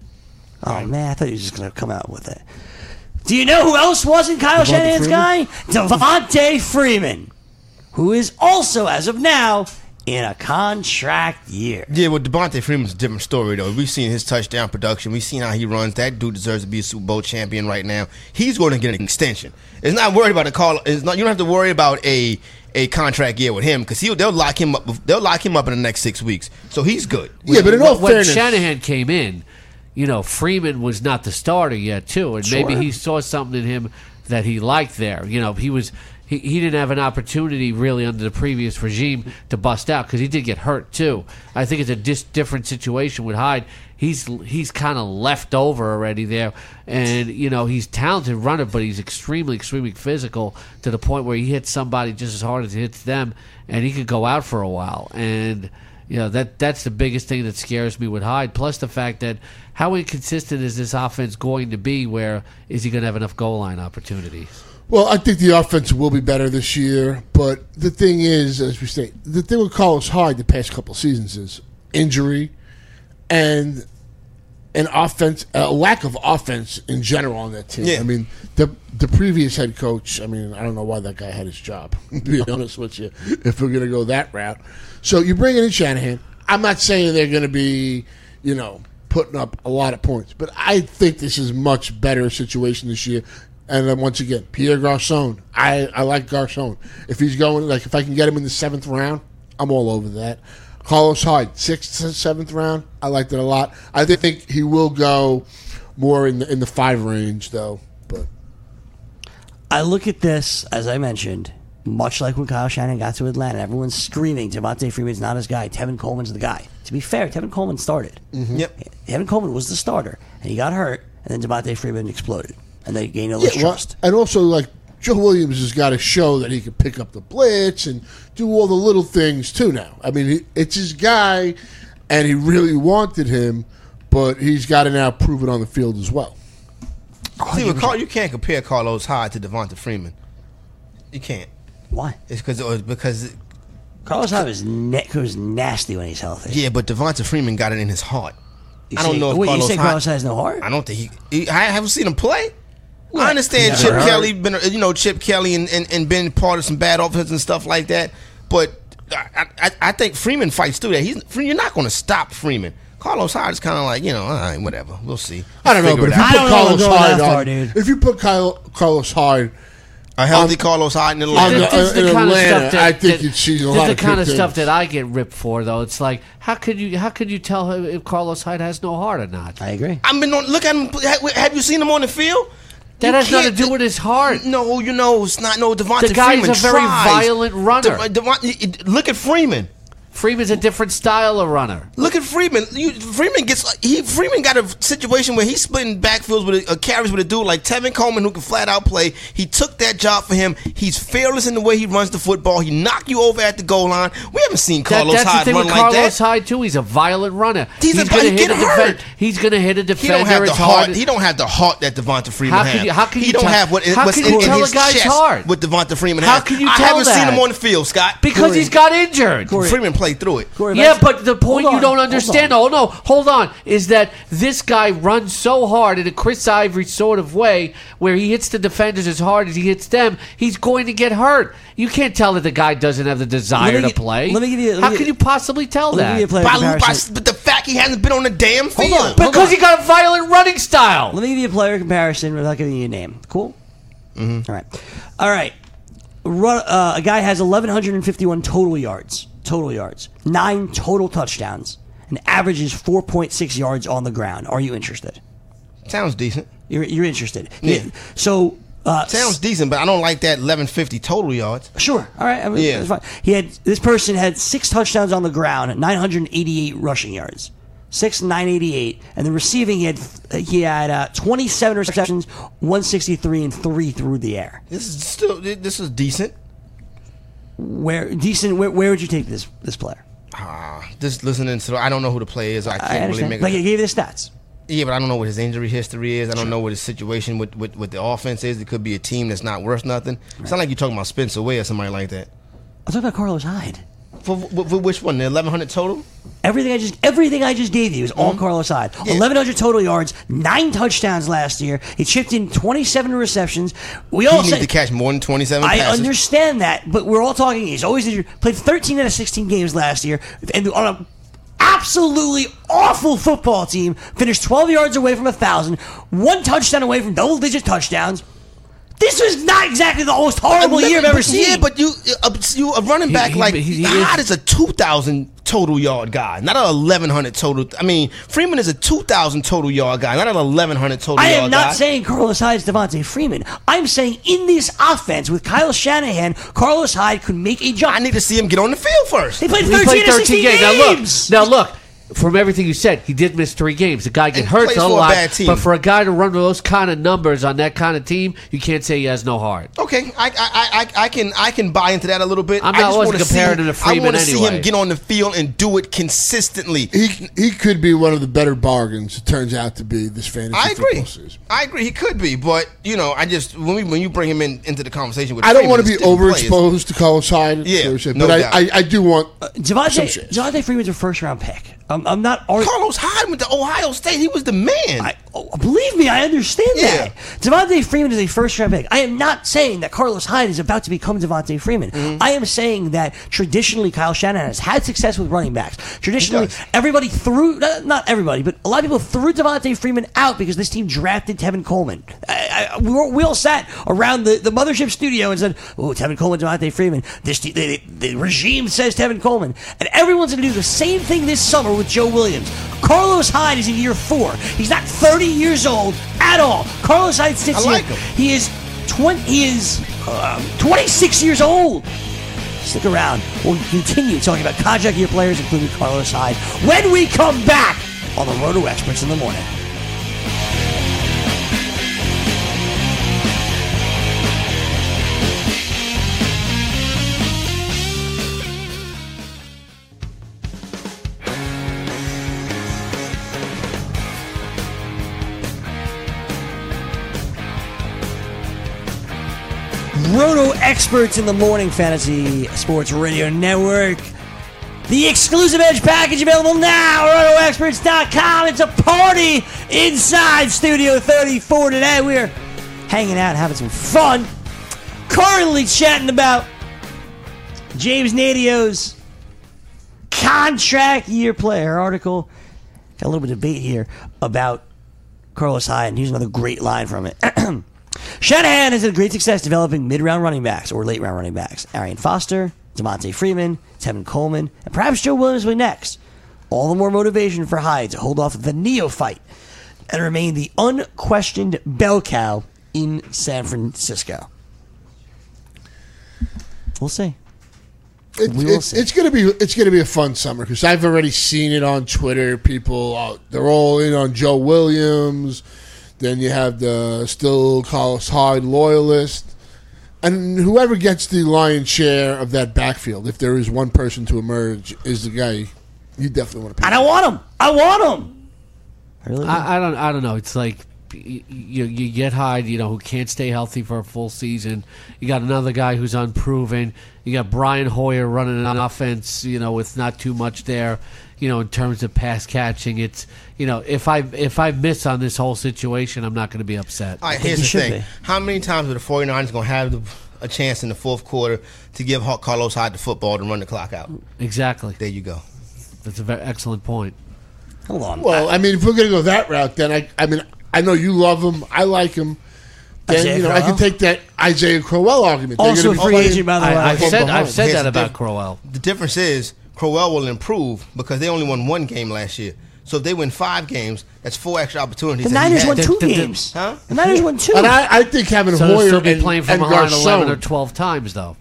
Oh, man, I thought you were just going to come out with it. Do you know who else wasn't Kyle Devonta Shanahan's Freeman? guy? Devontae Freeman, who is also, as of now, in a contract year. Yeah, well, Devontae Freeman's a different story, though. We've seen his touchdown production. We've seen how he runs. That dude deserves to be a Super Bowl champion right now. He's going to get an extension. It's not worried about a call. It's not. You don't have to worry about a a contract year with him because he'll they'll lock him up. They'll lock him up in the next six weeks. So he's good. Yeah, but in all when fairness, Shanahan came in, you know, Freeman was not the starter yet, too, and maybe Sure. he saw something in him that he liked there. You know, he was he, he didn't have an opportunity really under the previous regime to bust out because he did get hurt too. I think it's a dis- different situation with Hyde. He's he's kind of left over already there, and you know he's a talented runner, but he's extremely extremely physical to the point where he hits somebody just as hard as he hits them, and he could go out for a while. And you know that that's the biggest thing that scares me with Hyde. Plus the fact that how inconsistent is this offense going to be? Where is he going to have enough goal line opportunities? well, I think the offense will be better this year. But the thing is, as we say, the thing with Carlos Hyde the past couple of seasons is injury and an offense, a lack of offense in general on that team. Yeah. I mean, the the previous head coach, I mean, I don't know why that guy had his job, to be honest with you, if we're going to go that route. So you bring in Shanahan. I'm not saying they're going to be, you know, putting up a lot of points, but I think this is much better situation this year. And then once again, Pierre Garçon. I, I like Garçon. If he's going, like, if I can get him in the seventh round, I'm all over that. Carlos Hyde, sixth, seventh round. I liked it a lot. I think he will go more in the in the five range, though. But I look at this, as I mentioned, much like when Kyle Shanahan got to Atlanta. Everyone's screaming, Devontae Freeman's not his guy. Tevin Coleman's the guy. To be fair, Tevin Coleman started. Yep. Tevin Coleman was the starter, and he got hurt, and then Devontae Freeman exploded. And they gained all this yeah, well, trust. and also like Joe Williams has got to show that he can pick up the blitz and do all the little things too. Now, I mean, he, it's his guy, and he really wanted him, but he's got to now prove it on the field as well. See, with Carl, you can't compare Carlos Hyde to Devonta Freeman. You can't. Why? It's because it was because Carlos Hyde was, ne- was nasty when he's healthy. yeah, but Devonta Freeman got it in his heart. You I don't say- know if Wait, Carlos you say Hyde- Carlos Hyde has no heart? I don't think he. he I haven't seen him play. I understand Never Chip heard. Kelly been you know Chip Kelly and, and, and been part of some bad offenses and stuff like that, but I, I, I think Freeman fights through that. He's you're not going to stop Freeman. Carlos Hyde is kind of like you know all right, whatever. We'll see. I don't know, Figure but it if you out. I put don't know Carlos if going Hyde that far, on, dude. if you put Kyle, Carlos Hyde a healthy on- Carlos Hyde in the on league. the- This is in the kind of Atlanta, stuff that I think that- you'd see a this lot is the of kind good of stuff things. that I get ripped for, though. It's like how could you how could you tell if Carlos Hyde has no heart or not? I agree. I mean, look at him. Have you seen him on the field? That You has nothing can't- to do with his heart. No, you know it's not. No, Devonta The guy is Freeman a very tries. violent runner. De- Devon- look at Freeman. Freeman's a different style of runner. Look at Freeman. You, Freeman gets he Freeman got a situation where he's splitting backfields with a, a carries with a dude like Tevin Coleman who can flat out play. He took that job for him. He's fearless in the way he runs the football. He knocked you over at the goal line. We haven't seen Carlos that, that's Hyde the thing run with like Carlos that. Hyde too. He's a violent runner. He's, he's going to hit a hurt. defend, He's going to hit a He defender. don't have the as heart. hard. He don't have the heart that Devonta Freeman How has. can you- how can he you don't tell- have what, how what's can in, you in tell his a guy's chest heart? what Devonta Freeman How has. can you I tell haven't that? seen him on the field, Scott. Because he's got injured. Corey, Freeman played through it. Corey, Yeah, that's- but the point hold you on, don't hold understand, on. oh no, hold on, is that this guy runs so hard in a Chris Ivory sort of way where he hits the defenders as hard as he hits them, he's going to get hurt. You can't tell that the guy doesn't have the desire Let me to gi- play. let me give you- let me How gi- can you possibly tell Let me give you a that? player By, comparison. by, but the fact he hasn't been on the damn field. on. Hold Because he got a violent running style. Let me give you a player comparison without giving you a name. Cool? Mm-hmm. All right. All right. Run, uh, a guy has eleven fifty-one total yards. Total yards. Nine total touchdowns. And averages four point six yards on the ground. Are you interested? Sounds decent. You're, you're interested. Yeah. So... Uh, Sounds decent, but I don't like that eleven fifty total yards. Sure. All right. I mean, Yeah. that's fine. He had this person had six touchdowns on the ground, nine hundred eighty-eight rushing yards, six nine eighty-eight, and the receiving he had he had uh, twenty-seven receptions, one sixty-three, and three through the air. This is still this is decent. Where decent? Where, where would you take this this player? Ah, just listening to I don't know who the player is. I I can't really understand. make. Like I A, gave you the stats. yeah, but I don't know what his injury history is. I don't know what his situation with, with, with the offense is. It could be a team that's not worth nothing. It's not like you're talking about Spencer Ware or somebody like that. I'm talking about Carlos Hyde. For, for, for which one? The eleven hundred total? Everything I just everything I just gave you is all Mm-hmm. Carlos Hyde. Yeah. eleven hundred total yards, nine touchdowns last year. He chipped in twenty-seven receptions. We all He said needs to catch more than twenty-seven I passes. understand that, but we're all talking. He's always injured. Played thirteen out of sixteen games last year, and on a absolutely awful football team, finished twelve yards away from a thousand, one touchdown away from double-digit touchdowns. This was not exactly the most horrible year I've ever But seen. Yeah, but you, uh, you a running back he- like he- he Hyde is- is a two thousand total yard guy, not an eleven hundred total. I mean, Freeman is a two thousand total yard guy, not an eleven hundred total I yard am not guy. saying Carlos Hyde is Devontae Freeman. I'm saying in this offense with Kyle Shanahan, Carlos Hyde could make a jump. I need to see him get on the field first. They played He thirteen, played out of sixteen games. Now look, now look. From everything you said, he did miss three games. The guy get And hurt plays a for a lot, bad team. but for a guy to run those kind of numbers on that kind of team, you can't say he has no heart. Okay, I, I I I can I can buy into that a little bit. I'm I not- just wasn't wanna comparing see, him to Freeman I want to see anyway. him get on the field and do it consistently. He he could be one of the better bargains. It turns out to be this fantasy I agree. football season. I agree. He could be, but you know, I just when we when you bring him in into the conversation with, I don't Freeman, want to be it's different players. overexposed to Carlos Hyde. Yeah, so to say, no but doubt. I, I, I do want some Devontae, shares. Devontae Freeman's a first round pick. I'm, I'm not arguing. Carlos Hyde went to Ohio State. He was the man. I, oh, believe me, I understand Yeah. that. Devontae Freeman is a first round pick. I am not saying that Carlos Hyde is about to become Devontae Freeman. Mm-hmm. I am saying that traditionally Kyle Shanahan has had success with running backs. Traditionally, does. everybody threw, not not everybody, but a lot of people threw Devontae Freeman out because this team drafted Tevin Coleman. I, I, we, were, we all sat around the, the mothership studio and said, oh, Tevin Coleman, Devontae Freeman. This te- the, the regime says Tevin Coleman. And everyone's going to do the same thing this summer with Joe Williams. Carlos Hyde is in year four. He's not thirty years old at all. Carlos Hyde sits I like here. him. He is twenty. He is um, twenty-six years old. Stick around. We'll continue talking about contract year players, including Carlos Hyde, when we come back on the Roto Experts in the morning. Roto Experts in the Morning Fantasy Sports Radio Network. The exclusive Edge package available now, roto experts dot com. It's a party inside Studio thirty-four today. We're hanging out, having some fun. Currently chatting about James Nadio's contract year player article. Got a little bit of debate here about Carlos Hyde, and here's another great line from it. Shanahan has had great success developing mid-round running backs or late-round running backs. Arian Foster, Devontae Freeman, Tevin Coleman, and perhaps Joe Williams will be next. All the more motivation for Hyde to hold off the neophyte and remain the unquestioned bell cow in San Francisco. We'll see. It, We will it's see. it's gonna be it's gonna be a fun summer because I've already seen it on Twitter. People uh, they're all in on Joe Williams. Then you have the still Carlos Hyde loyalist, and whoever gets the lion's share of that backfield, if there is one person to emerge, is the guy you definitely want to pick. And I want him. I want him. I really do. I, I don't. I don't know. It's like you, you you get Hyde, you know, who can't stay healthy for a full season. You got another guy who's unproven. You got Brian Hoyer running an offense, you know, with not too much there, you know, in terms of pass catching. It's, you know, if I if I miss on this whole situation, I'm not going to be upset. All right, think here's you the should thing. be. How many times are the 49ers going to have the, a chance in the fourth quarter to give Hawk Carlos Hyde the football to run the clock out? Exactly. There you go. That's a very excellent point. Hold on. Well, I mean, if we're gonna go that route, then I I mean I know you love him. I like him. Then Isaiah you know I Crowell? can take that Isaiah Crowell argument. They're Also gonna a be free playing- agent, by the way. I, I've from said I've behind. said Here's that the about diff- Crowell. The difference is Crowell will improve because they only won one game last year. So if they win five games, that's four extra opportunities. The that he Niners had. won The- two the- the- games. Huh? The Niners won two. And I, I think having So they'll Hoyer still be and, playing from and behind eleven or Garcon, twelve times, though.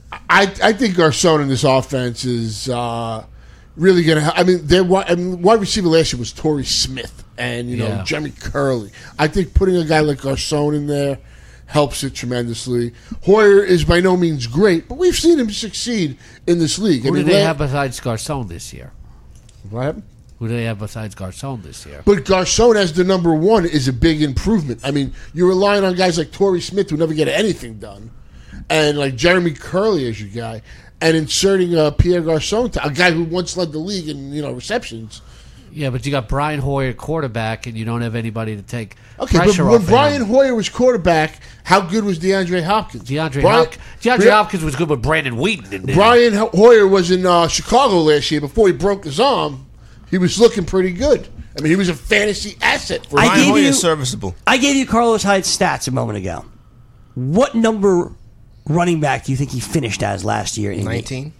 I I think Garcon in this offense is uh, really going to. I mean, their wi- I mean, wide receiver last year was Torrey Smith and you know Yeah. Jeremy Curley. I think putting a guy like Garcon in there helps it tremendously. Hoyer is by no means great, but we've seen him succeed in this league. Who I mean, do they la- have besides Garcon this year? What happened? Who do they have besides Garcon this year? But Garcon as the number one is a big improvement. I mean, you're relying on guys like Torrey Smith who never get anything done, and like Jeremy Curley as your guy, and inserting uh, Pierre Garcon, a guy who once led the league in you know receptions. Yeah, but you got Brian Hoyer quarterback, and you don't have anybody to take Okay, but pressure when off of Brian him. Hoyer was quarterback, how good was DeAndre Hopkins? DeAndre, Brian, Hop- DeAndre Bri- Hopkins was good with Brandon Wheaton. In there. Brian Ho- Hoyer was in uh, Chicago last year before he broke his arm. He was looking pretty good. I mean, he was a fantasy asset for I Brian gave Hoyer you- is serviceable. I gave you Carlos Hyde's stats a moment ago. What number running back do you think he finished as last year? In nineteen.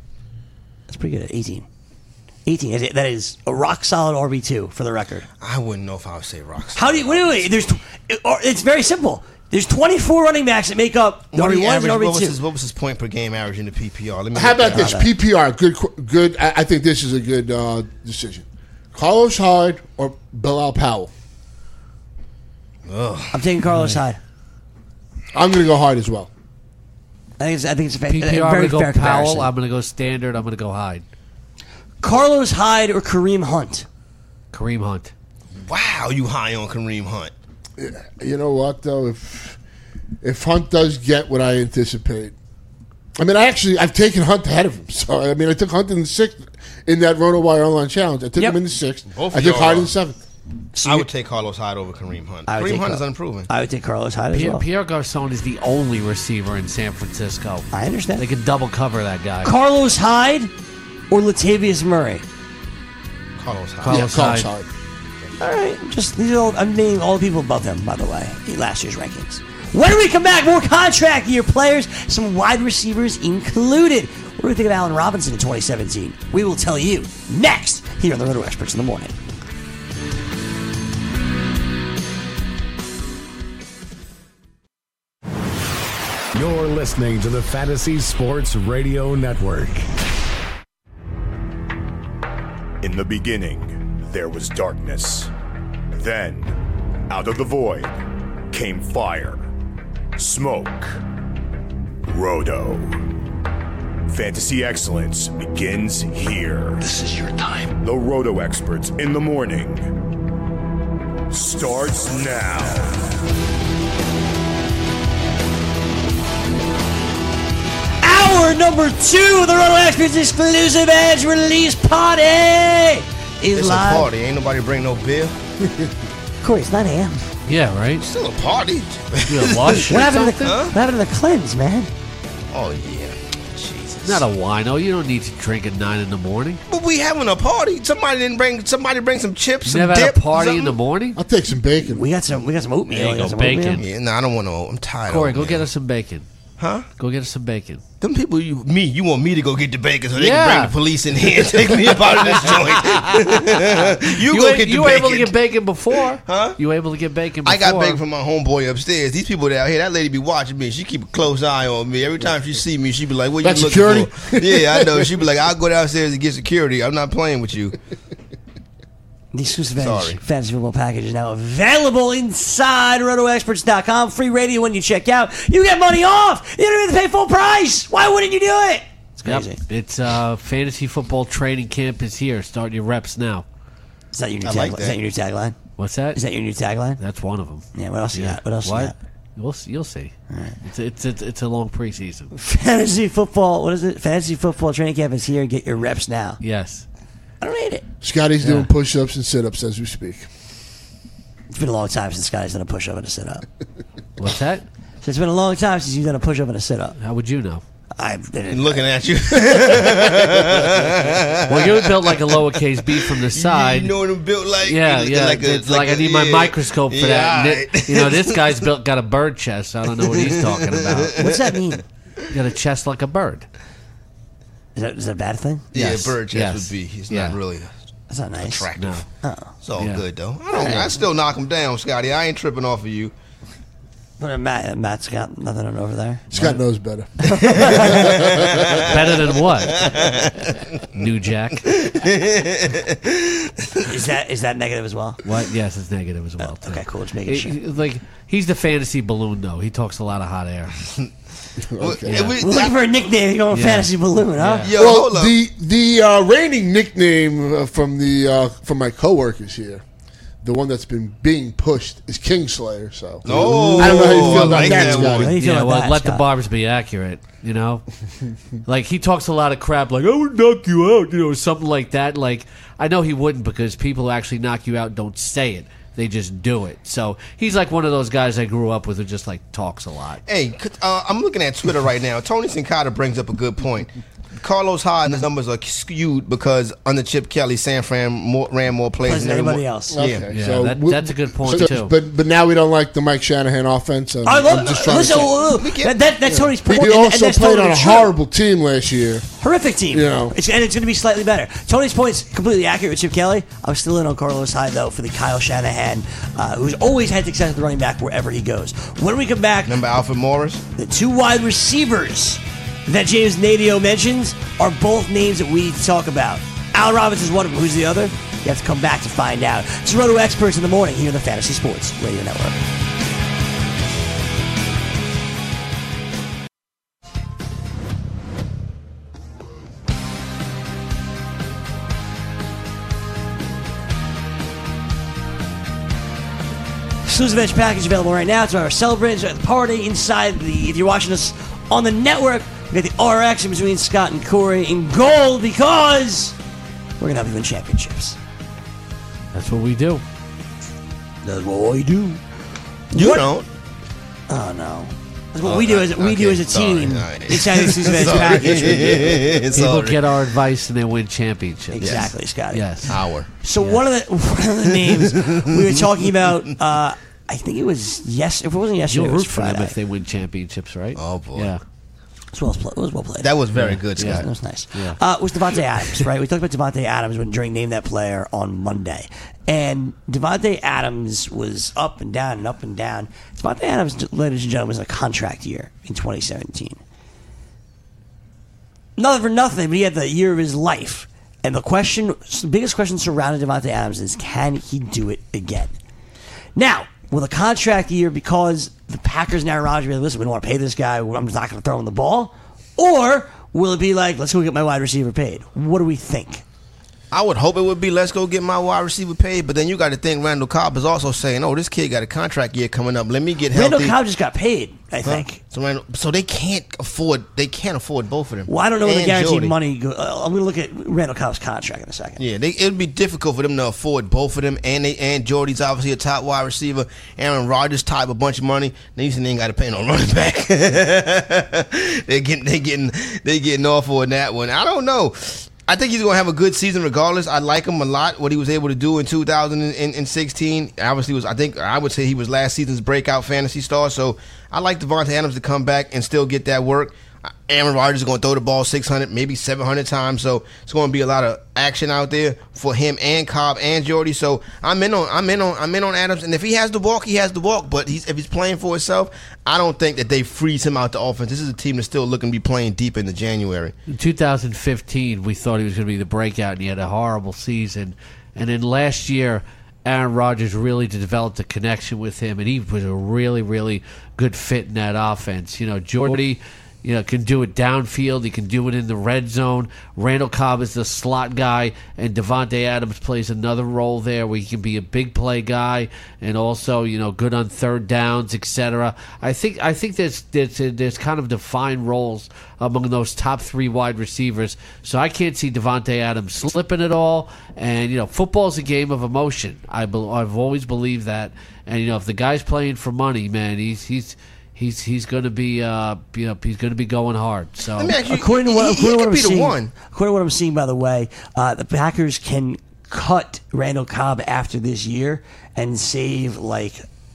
That's pretty good. eighteen. eighteen. Is it- That is a rock solid R B two for the record. I wouldn't know if I would say rocks. How do you? Wait, wait, wait. There's. it- or- It's very simple. There's twenty-four running backs that make up What, R do B you ones and average, R B what, was his, two. what was his point per game average in the P P R? Let me How look about that this? up. P P R, good, good. I, I think this is a good uh, decision. Carlos Hyde or Bilal Powell? I'm taking Carlos Hyde. I'm going to go Hyde as well. I think it's. I think it's a, fa- P P a R, I'm very going to fair go Powell. comparison. I'm going to go standard. I'm going to go Hyde. Carlos Hyde or Kareem Hunt. Kareem Hunt. Wow, you high on Kareem Hunt. You know what though? If if Hunt does get what I anticipate, I mean, I actually I've taken Hunt ahead of him. So I mean, I took Hunt in the sixth in that RotoWire Online Challenge. I took Yep. him in the sixth. Both I of took y'all Hyde are- in the seventh. So I you- would take Carlos Hyde over Kareem Hunt. I would Kareem take Hunt Car- is unproven. I would take Carlos Hyde as Pierre, well. Pierre Garcon is the only receiver in San Francisco. I understand. They can double cover that guy. Carlos Hyde or Latavius Murray. Carlos Hyde. Carlos Yeah, Carlos Hyde. Hyde. All right, just these are all, I'm naming all the people above them, by the way, in last year's rankings. When we come back, more contract year players, some wide receivers included. What do we think of Allen Robinson in twenty seventeen? We will tell you next here on the Roto Experts in the Morning. You're listening to the Fantasy Sports Radio Network. In the beginning, there was darkness. Then, out of the void, came fire, smoke, Roto. Fantasy excellence begins here. This is your time. The Roto Experts in the Morning starts now. Hour number two of the Roto Experts exclusive Edge release party is It's a live. party. Ain't nobody bring no beer. Corey, it's nine a.m. Yeah, right? Still a party. You a lush What or happened, to the, something? Huh? what happened to the cleanse, man? Oh yeah. Jesus. Not a wino. You don't need to drink at nine in the morning. But we having a party. Somebody didn't bring. Somebody bring some chips. You Some never dip, had a party in something? the morning? I'll take some bacon. We got some. We got some oatmeal. There you We got go, some bacon. oatmeal. Yeah, no, I don't want no. I'm tired. Corey, of go it, get man. us some bacon. Huh? Go get us some bacon. Them people, you, me, you want me to go get the bacon so they Yeah. can bring the police in here and take me up out of this joint. you, You, go a- get the you were bacon. able to get bacon before? Huh? You were able to get bacon before? I got bacon from my homeboy upstairs. These people down here, that lady be watching me. She keep a close eye on me. Every time she see me, she be like, what you That's looking security? for? Yeah, I know. She be like, I'll go downstairs and get security. I'm not playing with you. The exclusive Sorry. Edge fantasy football package is now available inside roto experts dot com. Free radio when you check out. You get money off. You don't even have to pay full price. Why wouldn't you do it? It's Yep. crazy. It's uh, fantasy football training camp is here. Start your reps now. Is that your new I tagline? like Is that. that your new tagline? What's that? Is that your new tagline? That's one of them. Yeah. What else you got? What else What? you got? We'll see, you'll see. It's, it's it's it's a long preseason. Fantasy football. What is it? Fantasy football training camp is here. Get your reps now. Yes. I don't hate it. Scotty's Yeah. doing push-ups and sit-ups as we speak. It's been a long time since Scotty's done a push up and a sit up. What's that? So it's been a long time since you've done a push up and a sit up. How would you know? I And didn't. looking at you. Well, you're built like a lowercase b from the side. You know what I'm built like? Yeah, It's yeah. Like, a, it's like, I need my yeah. microscope for Yeah, that. And alright. it- you know, this guy's built got a bird chest. So I don't know what he's talking about. What's that mean? You got a chest like a bird. Is that is that a bad thing? Yeah, Yes, bird chest yes. would be. He's Yeah. not really That's not nice. attractive. No. Oh. It's all Yeah. good though. I don't. I still knock him down, Scotty. I ain't tripping off of you. But Matt, Matt's got nothing on over there. Scott knows better. Better than what? New Jack. Is that is that negative as well? What? Yes, it's negative as well. Too. Okay, cool. Just making He- sure. he- like he's the fantasy balloon, though. He talks a lot of hot air. Okay. Yeah, we- We're looking for a nickname. You're going Yeah. fantasy balloon, huh? Yo, Well, hold up. the the uh, reigning nickname uh, from the uh, from my coworkers here, the one that's been being pushed is Kingslayer. So Oh, I don't know how you feel I about like that, that Scotty. How do you feel Yeah, about well, that, let the Scott? barbs be accurate, you know? Like, he talks a lot of crap, like, I would knock you out, you know, something like that. Like, I know he wouldn't because people who actually knock you out don't say it. They just do it. So he's like one of those guys I grew up with who just, like, talks a lot. Hey, uh, I'm looking at Twitter right now. Tony Sincata brings up a good point. Carlos Hyde's numbers are skewed because under Chip Kelly, San Fran more, ran more plays Plus than anybody everyone- else. Yeah. Okay, Yeah, so that- we- that's a good point, so- too. But but now we don't like the Mike Shanahan offense. And I I'm love. just trying Listen, to say, uh, that, that, that's Tony's point. he and- and also that's played totally on a true. horrible team last year. horrific team. You know. It's, and it's going to be slightly better. Tony's point's completely accurate with Chip Kelly. I'm still in on Carlos Hyde, though, for the Kyle Shanahan, uh, who's always had success at the running back wherever he goes. When we come back, Remember Alfred Morris? the two wide receivers that James Nadio mentions are both names that we need to talk about. Allen Robinson is one of them. Who's the other? You have to come back to find out. It's Roto Experts in the morning here on the Fantasy Sports Radio Network. Exclusive Edge package available right now. It's our celebrants at the party inside the. If you're watching us on the network, we got the R X in between Scott and Corey in gold because we're gonna have you win championships. That's what we do. That's what we do. You What- don't. Oh no. That's what Oh, we do as we do okay, as a sorry, team. all right. Inside the Exclusive Edge Sorry. package. People Sorry. get our advice and they win championships. Exactly, Scotty. Yes. Hour. So one of the one of the names we were talking about, uh, I think it was yes. If it wasn't yesterday, You'll it was root for them Friday. if they win championships, right? Oh, boy. Yeah. It was well, played. It was well played. That was very good, Yeah. Scott. That was nice. Yeah. Uh, it was Devontae Adams, right? We talked about Devontae Adams when during Name That Player on Monday. And Devontae Adams was up and down and up and down. Devontae Adams, ladies and gentlemen, was a contract year in twenty seventeen. Nothing for nothing, but he had the year of his life. And the question, the biggest question surrounding Devontae Adams is, can he do it again? Now, with a contract year, because the Packers and Aaron Rodgers be like, listen, we don't want to pay this guy, I'm just not going to throw him the ball? Or will it be like, let's go get my wide receiver paid? What do we think? I would hope it would be let's go get my wide receiver paid, but then you got to think Randall Cobb is also saying, oh, this kid got a contract year coming up. Let me get healthy. Randall Cobb just got paid, I Huh? think. So, Randall, so they can't afford they can't afford both of them. Well, I don't know where the And guaranteed Jordy. money go. Uh, I'm going to look at Randall Cobb's contract in a second. Yeah, they, it would be difficult for them to afford both of them, and they and Jordy's obviously a top wide receiver. Aaron Rodgers type a bunch of money. They used to ain't got to pay no running back. they getting they getting they getting off on that one. I don't know. I think he's going to have a good season regardless. I like him a lot, what he was able to do in two thousand sixteen. Obviously, was I think I would say he was last season's breakout fantasy star. So I like Davante Adams to come back and still get that work. Aaron Rodgers is going to throw the ball six hundred, maybe seven hundred times. So it's going to be a lot of action out there for him and Cobb and Jordy. So I'm in on I'm in on I'm in on Adams. And if he has to walk, he has to walk. But he's, if he's playing for himself, I don't think that they freeze him out the offense. This is a team that's still looking to be playing deep into January. In two thousand fifteen, we thought he was going to be the breakout, and he had a horrible season. And then last year, Aaron Rodgers really developed a connection with him, and he was a really, really good fit in that offense. You know, Jordy, you know, can do it downfield. He can do it in the red zone. Randall Cobb is the slot guy, and Davante Adams plays another role there where he can be a big play guy and also, you know, good on third downs, et cetera. I think I think there's there's, there's kind of defined roles among those top three wide receivers. So I can't see Davante Adams slipping at all. And, you know, football's a game of emotion. I be, I've always believed that. And, you know, if the guy's playing for money, man, he's he's He's he's going to be uh you know he's going to be going hard. So Let me ask you, according to what, he, he according to what could I'm be the seeing, one. according to what I'm seeing, by the way, uh, the Packers can cut Randall Cobb after this year and save like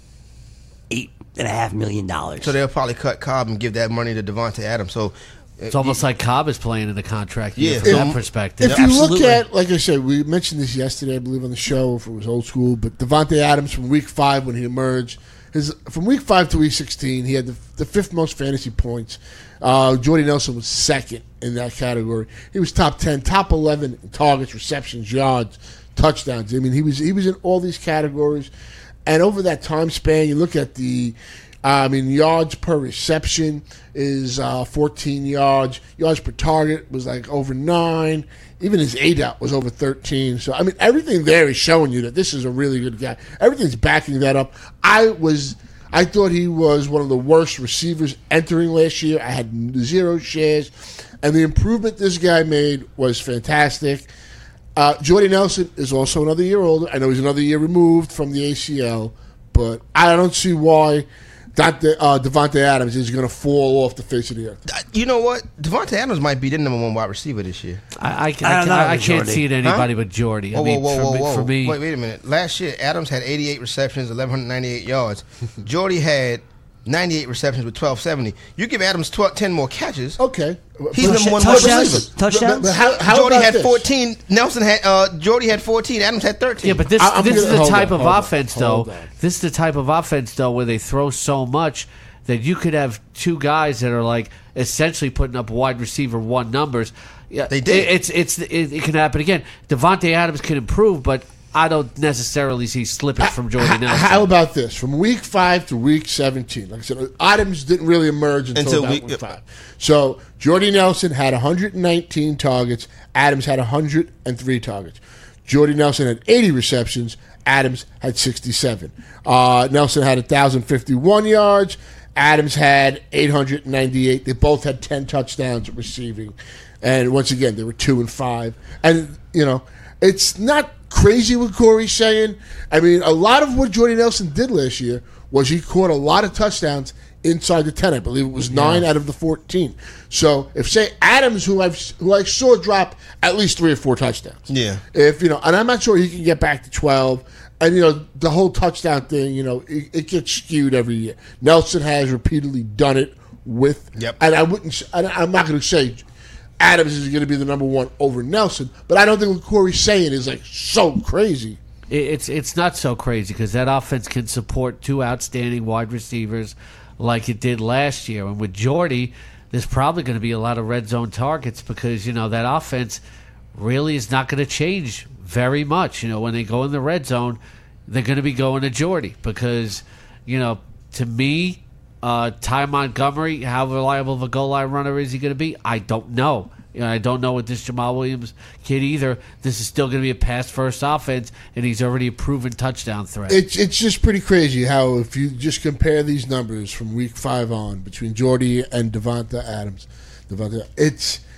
eight and a half million dollars. So they'll probably cut Cobb and give that money to Davante Adams. So it's almost like Cobb is playing in the contract year Yeah. from If- that perspective. If you Absolutely. look at, like I said, we mentioned this yesterday, I believe, on the show, if it was old school, but Davante Adams from week five when he emerged, his from week five to week sixteen, he had the, the fifth most fantasy points. Uh, Jordy Nelson was second in that category. He was top ten, top eleven in targets, receptions, yards, touchdowns. I mean, he was he was in all these categories. And over that time span, you look at the, uh, I mean, yards per reception is uh, fourteen yards. Yards per target was like over nine. Even his A D O T was over thirteen. So, I mean, everything there is showing you that this is a really good guy. Everything's backing that up. I was, I thought he was one of the worst receivers entering last year. I had zero shares. And the improvement this guy made was fantastic. Uh, Jordy Nelson is also another year older. I know he's another year removed from the A C L, but I don't see why Dante, uh, Davante Adams is going to fall off the face of the earth. You know what? Davante Adams might be the number one wide receiver this year. I, I, I, I I, don't know I with can't Jordy. see it anybody Huh? but Jordy. I Whoa, mean, whoa, whoa, for, whoa, me, whoa. for me, Wait, wait a minute. Last year, Adams had eighty-eight receptions, eleven ninety-eight yards. Jordy had ninety-eight receptions with twelve seventy. You give Adams twelve, ten more catches. Okay. He's But- number one Touchdowns? wide receiver. Touchdowns? But, but how, how Jordy about had this? fourteen. Nelson had. Uh, Jordy had fourteen. Adams had thirteen. yeah, but this I- I'm this is gonna- the hold type on, of hold on, offense, hold though. on. This is the type of offense, though, where they throw so much that you could have two guys that are like essentially putting up wide receiver one numbers. Yeah, They did. It, it's it's it, it can happen again. Davante Adams can improve, but I don't necessarily see slippage from Jordy H- Nelson. How about this? From week five to week seventeen, like I said, Adams didn't really emerge until, Until about week- week five. So Jordy Nelson had one hundred nineteen targets. Adams had one hundred three targets. Jordy Nelson had eighty receptions. Adams had sixty-seven. Uh, Nelson had one thousand fifty-one yards. Adams had eight hundred ninety-eight. They both had ten touchdowns receiving. And once again, they were two and five. And, you know, it's not crazy what Corey's saying. I mean, a lot of what Jordy Nelson did last year was he caught a lot of touchdowns inside the ten. I believe it was nine out of the fourteen. So if, say, Adams, who I've who I saw drop at least three or four touchdowns. Yeah. If, you know, and I'm not sure he can get back to twelve. And, you know, the whole touchdown thing, you know, it, it gets skewed every year. Nelson has repeatedly done it with. Yep. And I wouldn't, s- and I'm not going to say Adams is going to be the number one over Nelson, but I don't think what Corey's saying is like so crazy. It- It's it's not so crazy because that offense can support two outstanding wide receivers like it did last year. And with Jordy, there's probably going to be a lot of red zone targets because, you know, that offense really is not going to change very much. You know, when they go in the red zone, they're going to be going to Jordy because, you know, to me, uh, Ty Montgomery, how reliable of a goal line runner is he going to be? I don't know. You know, I don't know with this Jamal Williams kid either. This is still going to be a pass-first offense, and he's already a proven touchdown threat. It's it's just pretty crazy how if you just compare these numbers from week five on between Jordy and Devonta Adams, Devonta, it's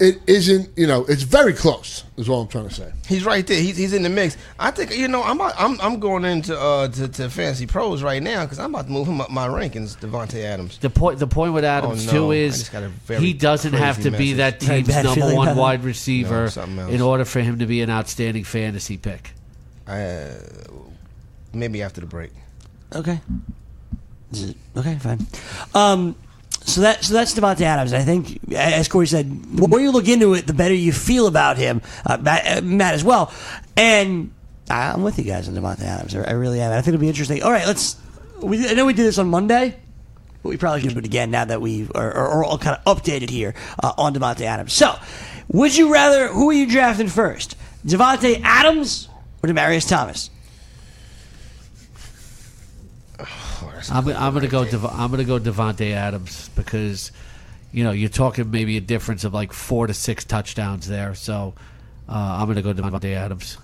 it isn't. You know, it's very close. Is all I'm trying to say. He's right there. He's he's in the mix. I think you know I'm about, I'm I'm going into uh to, to Fantasy Pros right now because I'm about to move him up my rankings. Devontae Adams. The point the point with Adams Oh, no. too I is just got a very he doesn't have to crazy be message. that Very team's bad number feeling one about wide that. receiver No, something else. in order for him to be an outstanding fantasy pick. Uh, maybe after the break. Okay. Okay, fine. Um, so that so that's Devontae Adams. I think, as Corey said, the more you look into it, the better you feel about him. Uh, Matt, uh, Matt as well. And I'm with you guys on Devontae Adams. I I really am. I think it'll be interesting. All right, let's. We, I know we did this on Monday, but we probably should do it again now that we are, are, are all kind of updated here uh, on Devontae Adams. So, would you rather? Who are you drafting first, Devontae Adams or Demaryius Thomas? I'm, I'm gonna go. Dev- I'm gonna go Devontae Adams because, you know, you're talking maybe a difference of like four to six touchdowns there. So uh, I'm gonna go Devontae Adams.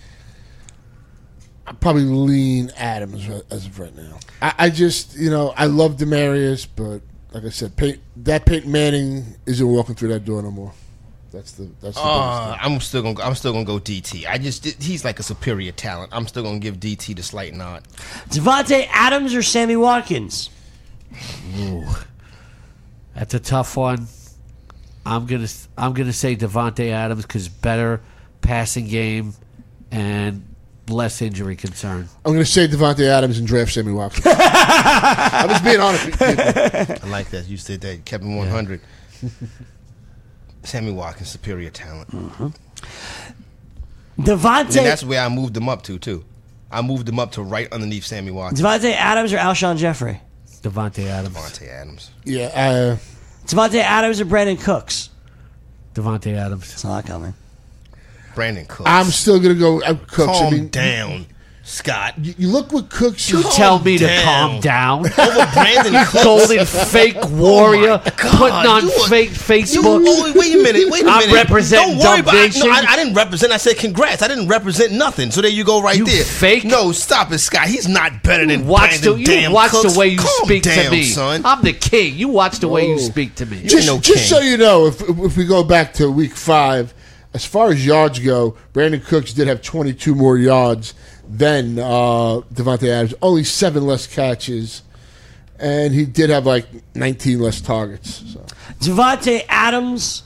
I probably lean Adams as of right now. I, I just, you know, I love Demaryius, but like I said, Pey- that Peyton Manning isn't walking through that door no more. That's the that's the Uh, biggest thing. I'm still gonna I'm still gonna go D T. I just he's like a superior talent. I'm still gonna give D T the slight nod. Devontae Adams or Sammy Watkins? That's a tough one. I'm gonna I'm gonna say Devontae Adams because better passing game and less injury concern. I'm going to say Devontae Adams and draft Sammy Watkins. I'm just being honest with people. I like that. You said that. Kept him one hundred. Sammy Watkins, superior talent. Devontae. And that's where I moved him up to, too. I moved him up to right underneath Sammy Watkins. Devontae Adams or Alshon Jeffrey? Devontae Adams. Devontae Adams. Yeah, uh, Devontae Adams or Brandon Cooks? Devontae Adams. It's not coming. Brandon Cooks. I'm still going to go uh, Cooks. Calm I mean, down, Scott. You, you look what Cooks You is. tell me to down. calm down. Over Brandon Cooks. Golden fake warrior Oh my God, putting on you a- fake You, Facebook. wait, wait a minute. Wait a I'm minute. representing Don't worry Dumb about it. Nation. No, I, I didn't represent. I said congrats. I didn't represent nothing. So there you go, right You there. fake. No, stop it, Scott. He's not better than Watch the, Brandon you damn watch Cooks. the way you Calm speak down, to me. son. I'm the king. You watch the way you Whoa. speak to me. You Just, no just king. so you know, if if we go back to week five, as far as yards go, Brandon Cooks did have twenty-two more yards than uh, Devontae Adams. Only seven less catches, and he did have like nineteen less targets. So. Devontae Adams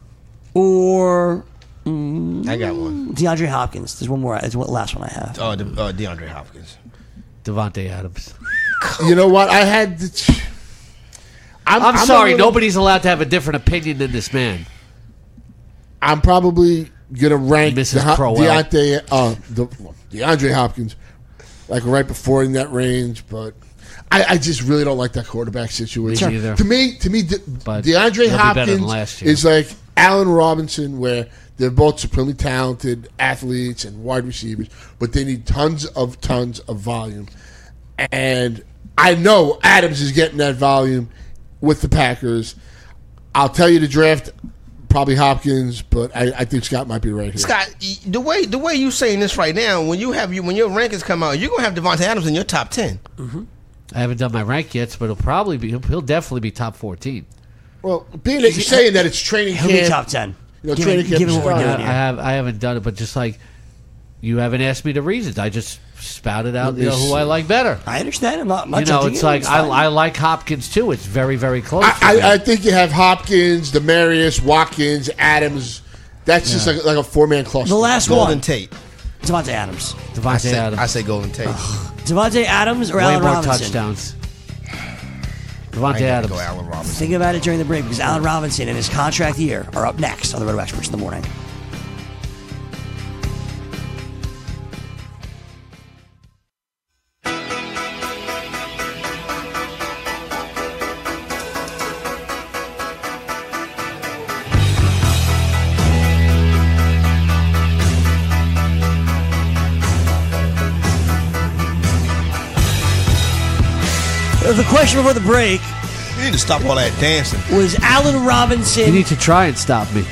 or I got one. DeAndre Hopkins? There's one more. There's one last one I have. Oh, De, uh, DeAndre Hopkins. Devontae Adams. You know what? I had. The, I'm, I'm, I'm a sorry. little- Nobody's allowed to have a different opinion than this man. I'm probably gonna rank Missus De- Crowell. Deontay, uh, De- DeAndre Hopkins like right before in that range, but I, I just really don't like that quarterback situation. Me neither. To me, to me, De- But DeAndre he'll be better than Hopkins last year. is like Allen Robinson, where they're both supremely talented athletes and wide receivers, but they need tons of tons of volume. And I know Adams is getting that volume with the Packers. I'll tell you to draft probably Hopkins, but I, I think Scott might be right here. Scott, y- the way the way you saying this right now, when you have you when your rankings come out, you're gonna have Devontae Adams in your top ten. I haven't done my rank yet, but he'll probably be. He'll, he'll definitely be top fourteen. Well, being that you're saying that it's training He'll camp, be top ten. You know, given, training camp given is what we're fine. doing I, I here. have. I haven't done it, but just like you haven't asked me the reasons, I just spouted out. Let You know me who I see. like better. I understand. I'm not. I'm not You know, judging it's you. like I, fine. I like Hopkins too. It's very, very close. I, for me. I, I think you have Hopkins, Demaryius, Watkins, Adams. That's just like, like a four man cluster. the last Golden one. Tate. Devontae Adams. I Devontae say, Adams. I say Golden Tate. Devontae Adams or Way Allen more Robinson? touchdowns. I Devontae ain't gotta Adams. go Allen Robinson. Think about it during the break because Allen Robinson and his contract year are up next on the Roto Experts in the morning. The question before the break You need to stop all that dancing. was Allen You Robinson need to try and stop me.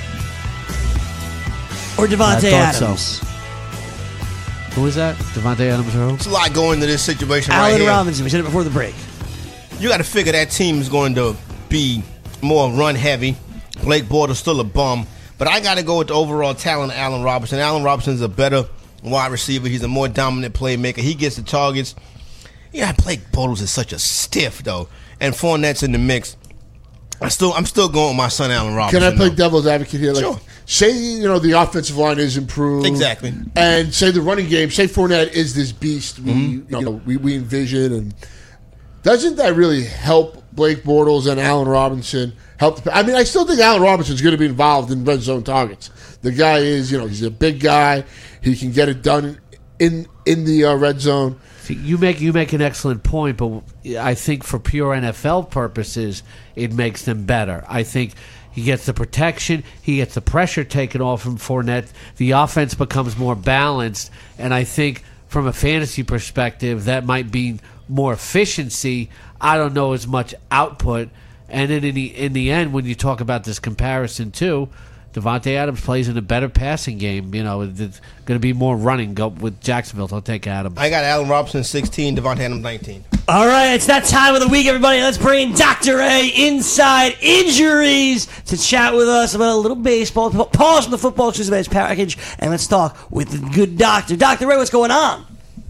or Devontae I thought so. Adams. Who is that? Devontae Adams or who? There's a lot going into this situation right Allen here. Robinson. We said it before the break. You got to figure that team is going to be more run heavy. Blake Bortles still a bum. But I got to go with the overall talent of Allen Robinson. Allen Robinson's a better wide receiver. He's a more dominant playmaker. He gets the targets. Yeah, Blake Bortles is such a stiff, though. And Fournette's in the mix. I still, I'm still going with my son, Allen Robinson. Can I play though. devil's advocate here? Like, Sure. Say, you know, the offensive line is improved. Exactly. And say the running game, say Fournette is this beast we, Mm-hmm. you know, we, we envision. And doesn't that really help Blake Bortles and Allen Robinson? Help? The, I mean, I still think Allen Robinson's going to be involved in red zone targets. The guy is, you know, he's a big guy. He can get it done in in the uh, red zone. See, you make you make an excellent point, but I think for pure N F L purposes, it makes them better. I think he gets the protection, he gets the pressure taken off from Fournette. The offense becomes more balanced, and I think from a fantasy perspective, that might be more efficiency. I don't know as much output. And then in the in the end, when you talk about this comparison too, Devontae Adams plays in a better passing game. You know, it's going to be more running. Go with Jacksonville. Don't take Adams. I got Allen Robinson sixteen, Devontae Adams nineteen. All right, it's that time of the week, everybody. Let's bring in Doctor A, Inside Injuries, to chat with us about a little baseball. Pause from the Football Exclusive Edge package, and let's talk with the good doctor. Doctor Ray, what's going on?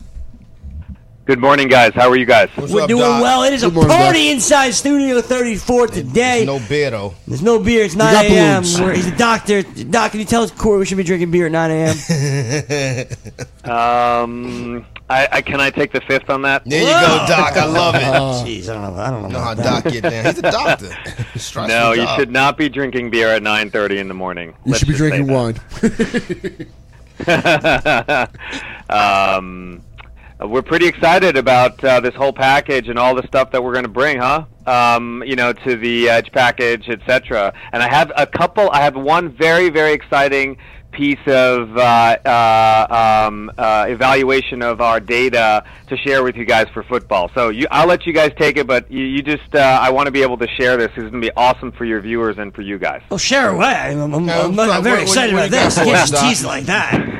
Good morning, guys. How are you guys? What's We're up, doing Doc? well. It is a Good morning, party Doc. inside Studio thirty-four today. There's no beer, though. There's no beer. It's got nine a.m. balloons. We're- He's a doctor. Doc, can you tell us, Corey, we should be drinking beer at nine a.m.? Um, I, I can I take the fifth on that? There you go, Doc. I love it. Jeez, I don't know. I don't know. know how about that. Doc get down. He's a doctor. Stressful No, you job. should not be drinking beer at nine thirty in the morning. You Let's should be just say drinking that. wine. um, we're pretty excited about uh, this whole package and all the stuff that we're going to bring, huh? Um, you know, to the Edge package, et cetera. And I have a couple. I have one very, very exciting piece of uh, uh, um, uh, evaluation of our data to share with you guys for football. So you, I'll let you guys take it, but you, you just, uh, I want to be able to share this. It's going to be awesome for your viewers and for you guys. Well, share away. I'm, I'm, I'm, Yeah, I'm, what- I'm very what- excited what- about what this. you I got can't for just us, Doc? tease it like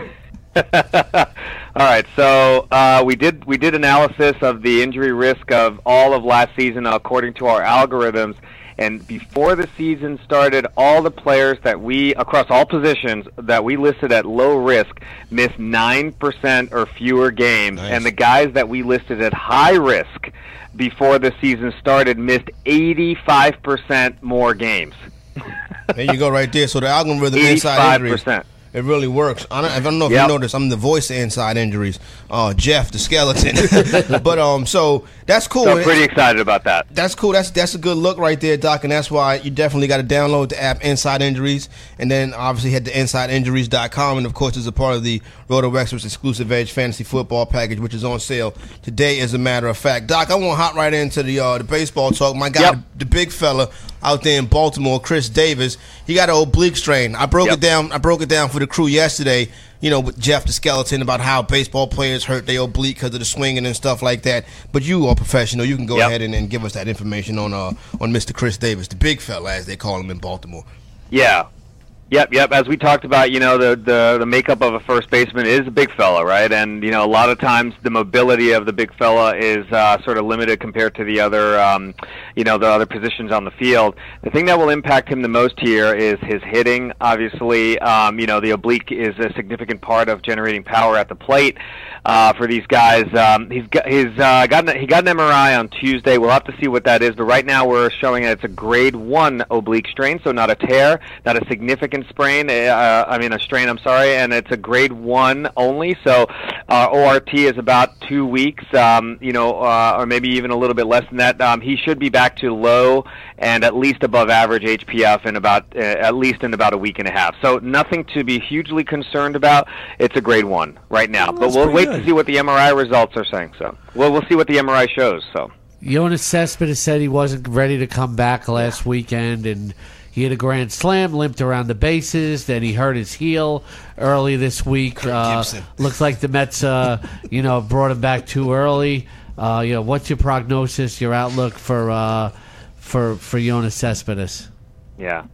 that. All right, so uh, we did we did analysis of the injury risk of all of last season according to our algorithms, and before the season started, all the players that we across all positions that we listed at low risk missed nine percent or fewer games, Nice. and the guys that we listed at high risk before the season started missed eighty-five percent more games. There you go, right there. So the algorithm inside injuries, eighty-five percent. it really works. I don't, I don't know if Yep. you noticed, I'm the voice of inside injuries. Uh, Jeff, the skeleton. But um, so that's cool. So I'm pretty excited about that. That's cool. That's that's a good look right there, Doc, and that's why you definitely got to download the app Inside Injuries, and then obviously head to inside injuries dot com, and of course it's a part of the Roto Experts exclusive Edge fantasy football package, which is on sale today, as a matter of fact. Doc, I want to hop right into the uh, the baseball talk. My guy, Yep. the, the big fella out there in Baltimore, Chris Davis, he got an oblique strain. I broke Yep. it down. I broke it down for the crew yesterday. You know, with Jeff the skeleton, about how baseball players hurt their oblique because of the swinging and stuff like that. But you are professional. You can go Yep. ahead and, and give us that information on uh on Mister Chris Davis, the big fella, as they call him in Baltimore. Yeah. Yep, yep. As we talked about, you know, the, the, the makeup of a first baseman is a big fella, right? And, you know, a lot of times the mobility of the big fella is uh, sort of limited compared to the other, um, you know, the other positions on the field. The thing that will impact him the most here is his hitting. Obviously, um, you know, the oblique is a significant part of generating power at the plate. Uh, for these guys, um, he's got he's uh, got an, he got an M R I on Tuesday. We'll have to see what that is, but right now we're showing that it's a grade one oblique strain, so not a tear, not a significant sprain. Uh, I mean a strain. I'm sorry, and it's a grade one only. So uh, O R T is about two weeks, um, you know, uh, or maybe even a little bit less than that. Um, he should be back to low and at least above average H P F in about uh, at least in about a week and a half. So nothing to be hugely concerned about. It's a grade one right now, Well, but that's we'll pretty wait good. to see what the M R I results are saying. So, well, we'll see what the M R I shows. So, Jonas Cespedes said he wasn't ready to come back last weekend, and he had a grand slam, limped around the bases. Then he hurt his heel early this week. Uh, Gibson. looks like the Mets, uh, you know, brought him back too early. Uh, you know, what's your prognosis, your outlook for uh, for for Jonas Cespedes? yeah.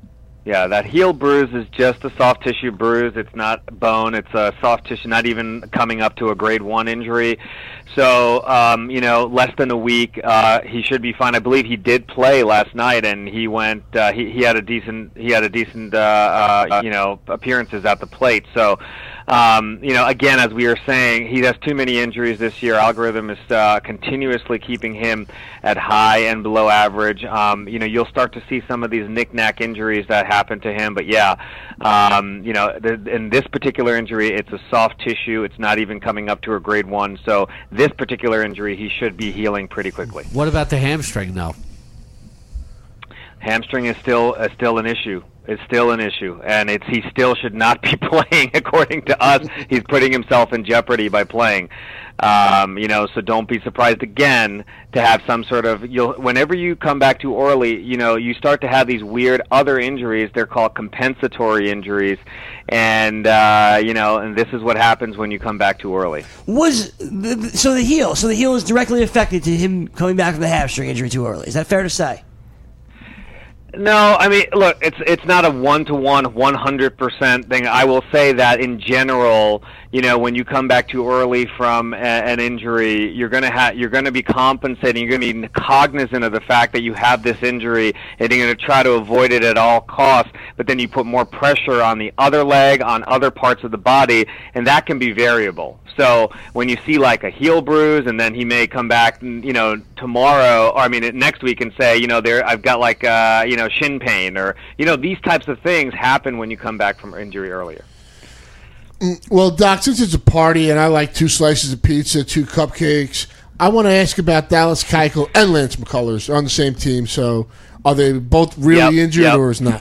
Yeah, that heel bruise is just a soft tissue bruise. It's not bone. It's a soft tissue, not even coming up to a grade one injury. So, um, you know, less than a week, uh, he should be fine. I believe he did play last night, and he went. Uh, he he had a decent. He had a decent. Uh, uh, you know, appearances at the plate. So. Um, you know, again, as we were saying, he has too many injuries this year. Algorithm is uh, continuously keeping him at high and below average. Um, you know, you'll start to see some of these knick-knack injuries that happen to him. But, yeah, um, you know, th- in this particular injury, it's a soft tissue. It's not even coming up to a grade one. So this particular injury, he should be healing pretty quickly. What about the hamstring, though? Hamstring is still uh, still an issue. It's still an issue, and it's he still should not be playing. According to us, he's putting himself in jeopardy by playing. Um, you know, so don't be surprised again to have some sort of. You'll whenever you come back too early, you know, you start to have these weird other injuries. They're called compensatory injuries, and uh, you know, and this is what happens when you come back too early. Was the, so the heel? So the heel is directly affected to him coming back from the hamstring injury too early. Is that fair to say? No, I mean, look, it's it's not a one-to-one, one hundred percent thing. I will say that in general, you know, when you come back too early from a, an injury, you're gonna have you're gonna be compensating. You're gonna be cognizant of the fact that you have this injury, and you're gonna try to avoid it at all costs. But then you put more pressure on the other leg, on other parts of the body, and that can be variable. So when you see like a heel bruise, and then he may come back, you know, tomorrow, or I mean next week, and say, you know, there I've got like, uh, you know, shin pain, or you know, these types of things happen when you come back from injury earlier. Well, Doc, since it's a party and I like two slices of pizza, two cupcakes, I want to ask about Dallas Keuchel and Lance McCullers on the same team. So, are they both really yep, injured, yep. or is not?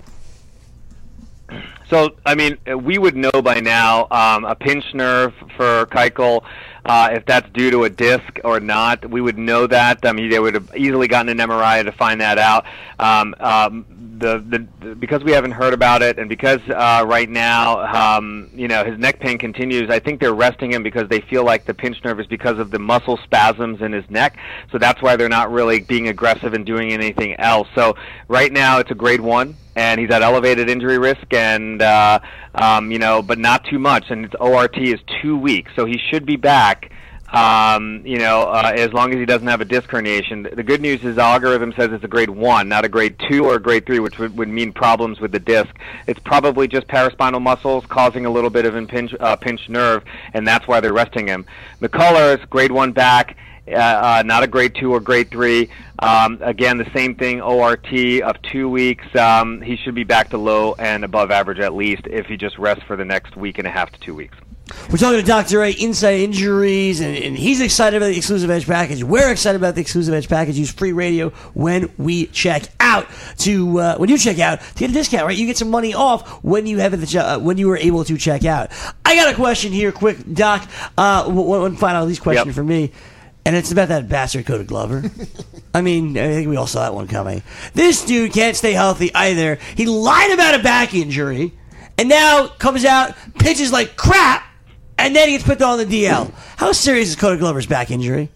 So, I mean, we would know by now um, a pinched nerve for Keuchel, uh, if that's due to a disc or not. We would know that. I mean, they would have easily gotten an M R I to find that out. Um, um, the, the, the because we haven't heard about it, and because uh, right now, um, you know, his neck pain continues. I think they're resting him because they feel like the pinched nerve is because of the muscle spasms in his neck. So that's why they're not really being aggressive and doing anything else. So right now, it's a grade one. And he's at elevated injury risk, and uh, um, you know, but not too much. And its O R T is two weeks, so he should be back. Um, you know, uh, as long as he doesn't have a disc herniation. The good news is the algorithm says it's a grade one, not a grade two or a grade three, which would, would mean problems with the disc. It's probably just paraspinal muscles causing a little bit of impinge, uh, pinched nerve, and that's why they're resting him. McCullers, grade one back. Uh, uh, not a grade two or grade three. Um, again, the same thing, O R T of two weeks. Um, he should be back to low and above average at least if he just rests for the next week and a half to two weeks. We're talking to Doctor Ray, Inside Injuries, and, and he's excited about the Exclusive Edge package. We're excited about the Exclusive Edge package. Use free radio when we check out to uh, when you check out to get a discount. Right, you get some money off when you have it uh, when you were able to check out. I got a question here, quick, Doc. Uh, one, one final at least question yep. for me. And it's about that bastard Cody Glover. I mean, I think we all saw that one coming. This dude can't stay healthy either. He lied about a back injury, and now comes out, pitches like crap, and then he gets put on the D L. How serious is Cody Glover's back injury?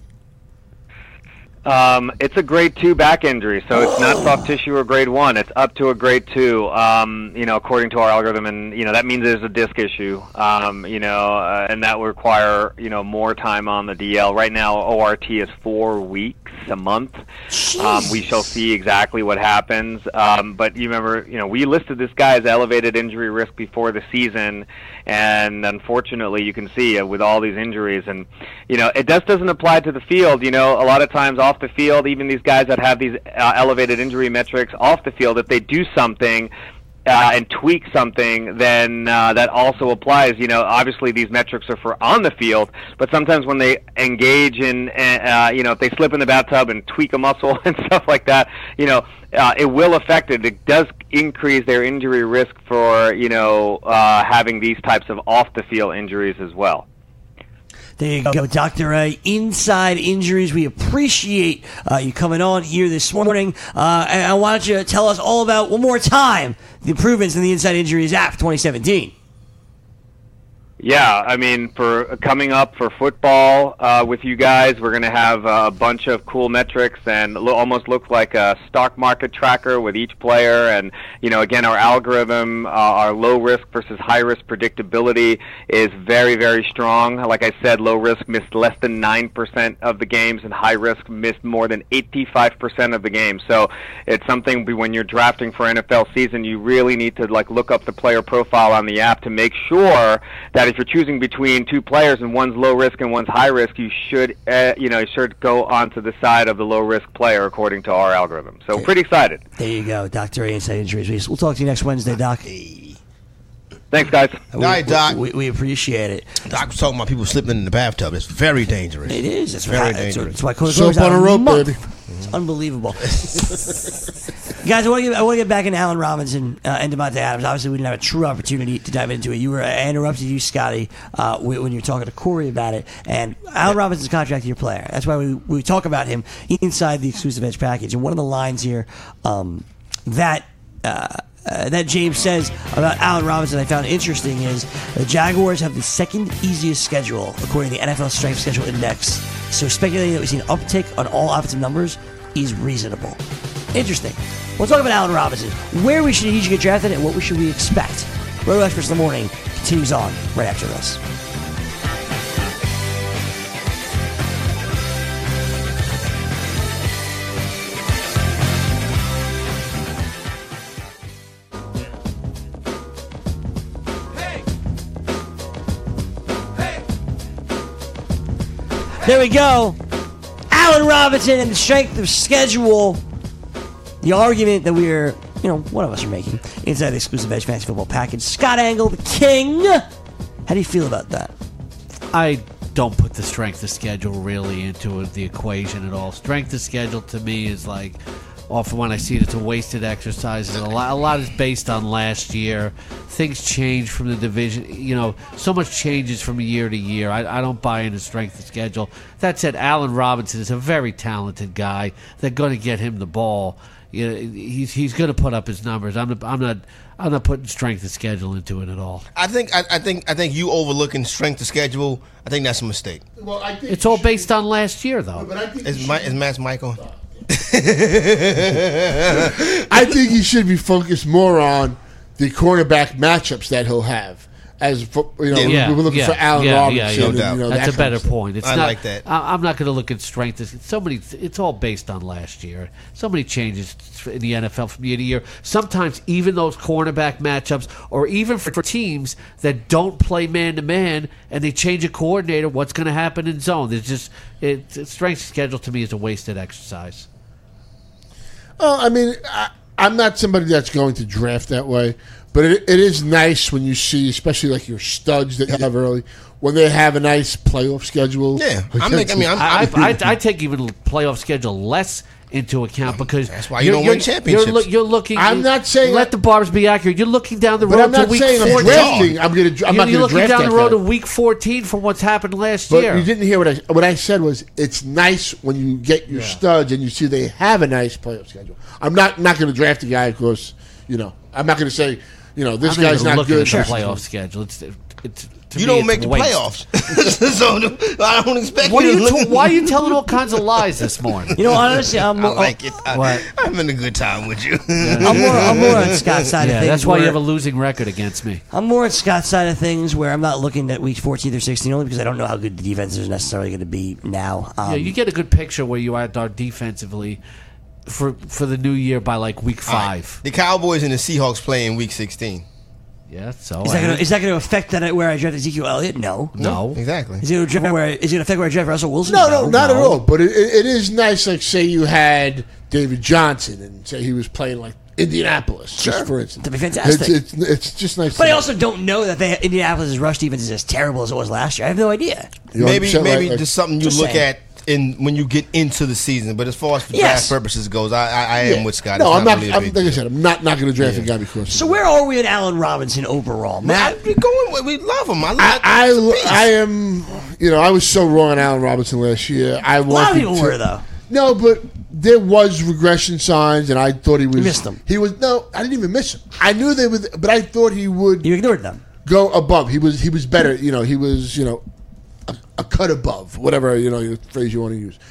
Um, it's a grade two back injury, so it's not soft tissue or grade one. It's up to a grade two, um, you know, according to our algorithm, and you know that means there's a disc issue, um, you know, uh, and that will require you know more time on the D L. Right now, O R T is four weeks, a month. Um, we shall see exactly what happens. Um, but you remember, you know, we listed this guy as elevated injury risk before the season, and unfortunately, you can see uh, with all these injuries, and you know, it just doesn't apply to the field. You know, a lot of times off the field, even these guys that have these uh, elevated injury metrics off the field, if they do something uh, and tweak something, then uh, that also applies. You know, obviously these metrics are for on the field, but sometimes when they engage in, uh, you know, if they slip in the bathtub and tweak a muscle and stuff like that, you know, uh, it will affect it. It does increase their injury risk for, you know, uh, having these types of off-the-field injuries as well. There you go, Doctor Ray. Inside Injuries. We appreciate uh, you coming on here this morning. Uh, and I want you to tell us all about, one more time, the improvements in the Inside Injuries app for twenty seventeen. Yeah, I mean, for coming up for football uh, with you guys, we're going to have a bunch of cool metrics and lo- almost look like a stock market tracker with each player. And, you know, again, our algorithm, uh, our low risk versus high risk predictability is very, very strong. Like I said, low risk missed less than nine percent of the games and high risk missed more than eighty-five percent of the games. So it's something when you're drafting for N F L season, you really need to, like, look up the player profile on the app to make sure that if you're choosing between two players and one's low risk and one's high risk, you should, uh, you know, you should go onto the side of the low risk player according to our algorithm. So, pretty excited. There you go, Doctor A Inside Injuries. We'll talk to you next Wednesday, Doc. Thanks, guys. All right, Doc. We, we, we appreciate it. Doc was talking about people slipping in the bathtub. It's very dangerous. It is. It's very right. dangerous. It's why Coca-Cola's Soap on out a rope, month. baby. It's unbelievable. Guys, I want to get I want to get back into Allen Robinson uh, and Devontae Adams. Obviously, we didn't have a true opportunity to dive into it. You were I interrupted you, Scotty, uh, when you were talking to Corey about it. And Allen Robinson's contract to your player. That's why we we talk about him inside the exclusive edge package. And one of the lines here um, that. Uh, Uh, that James says about Allen Robinson I found interesting is the Jaguars have the second easiest schedule according to the N F L Strength Schedule Index. So speculating that we see an uptick on all offensive numbers is reasonable. Interesting. We'll talk about Allen Robinson, where we should he should get drafted, and what we should we expect. Roto Experts in the Morning continues on right after this. There we go. Allen Robinson and the strength of schedule. The argument that we're, you know, one of us are making inside the exclusive Edge Fantasy Football package. Scott Angle, the king. How do you feel about that? I don't put the strength of schedule really into the equation at all. Strength of schedule to me is like, often when I see it, it's a wasted exercise. A lot, a lot is based on last year. Things change from the division. You know, so much changes from year to year. I, I don't buy into strength of schedule. That said, Allen Robinson is a very talented guy. They're going to get him the ball. You know, he's he's going to put up his numbers. I'm not, I'm not I'm not putting strength of schedule into it at all. I think I, I think I think you overlooking strength of schedule. I think that's a mistake. Well, I think It's all based on last year, though. But I think Is, my, is Matt's mic on? I think he should be focused more on the cornerback matchups that he'll have. As for, you know, Yeah, we we're looking yeah, for Allen yeah, Robinson. yeah, yeah. and, No doubt. you know, That's that a better kind of stuff. point. It's I not, like that. I, I'm not going to look at strength. It's so many. It's all based on last year. So many changes in the N F L from year to year. Sometimes even those cornerback matchups, or even for, for teams that don't play man to man, and they change a coordinator, what's going to happen in zone? There's just it, it, strength schedule to me is a wasted exercise. Well, I mean, I, I'm not somebody that's going to draft that way, but it, it is nice when you see, especially like your studs that you have early, when they have a nice playoff schedule. Yeah, I'm making, I mean, I'm, I, I'm, I, I take even playoff schedule less into account because That's why you don't win championships. You're, loo- you're looking. I'm not saying let I- the barbs be accurate. You're looking down the But road I'm not to week saying I'm fourteen. drafting. I'm going to. I'm you're, not you're going to looking draft down that the road guy. to week fourteen from what's happened last But year. you didn't hear what I what I said was it's nice when you get your studs and you see they have a nice playoff schedule. I'm not not going to draft a guy because you know I'm not going to say you know this I'm guy's even not looking good. at the playoff schedule. It's it's. To you me, don't it's make the waste. playoffs, so I don't expect What are you to you? look. T- why are you telling all kinds of lies this morning? You know, honestly, I'm I more, like it. I, What? I'm having a good time with you. I'm more, I'm more on Scott's side of Yeah, things. that's why you where- have a losing record against me. I'm more at Scott's side of things where I'm not looking at week fourteen or sixteen only because I don't know how good the defense is necessarily going to be now. Um, Yeah, you get a good picture where you are defensively for for the new year by like week five. The Cowboys and the Seahawks play in Week sixteen. Yeah, so is that I- gonna, is that going to affect that where I draft Ezekiel Elliott? No. no. Exactly. Is it going to affect where is it going to affect where I draft Russell Wilson? No, no, not at all. But it, it, it is nice. Like say you had David Johnson and say he was playing like Indianapolis, Sure. just for instance. That'd be fantastic. It's, it's, it's just nice. But to I know. also don't know that they, Indianapolis' rush defense is as terrible as it was last year. I have no idea. You know, Maybe so, maybe like- like- just something you Just look saying. at in when you get into the season. But as far as for Yes. draft purposes goes, I I, I am Yeah. with Scott. No, It's I'm not. really a I'm, big like I deal. said, I'm not not going to draft a guy because. So where are we at Allen Robinson overall, Man, Matt? we going. with- We love him. I, I, I, Beast. I am, you know, I was so wrong on Allen Robinson last year. I A lot of wanted people to, were though. No, but there was regression signs, and I thought he was. missed them. He was no, I didn't even miss him. I knew they would, but I thought he would You ignored them. go above. He was he was better. You know, he was you know a, a cut above, whatever you know the phrase you want to use.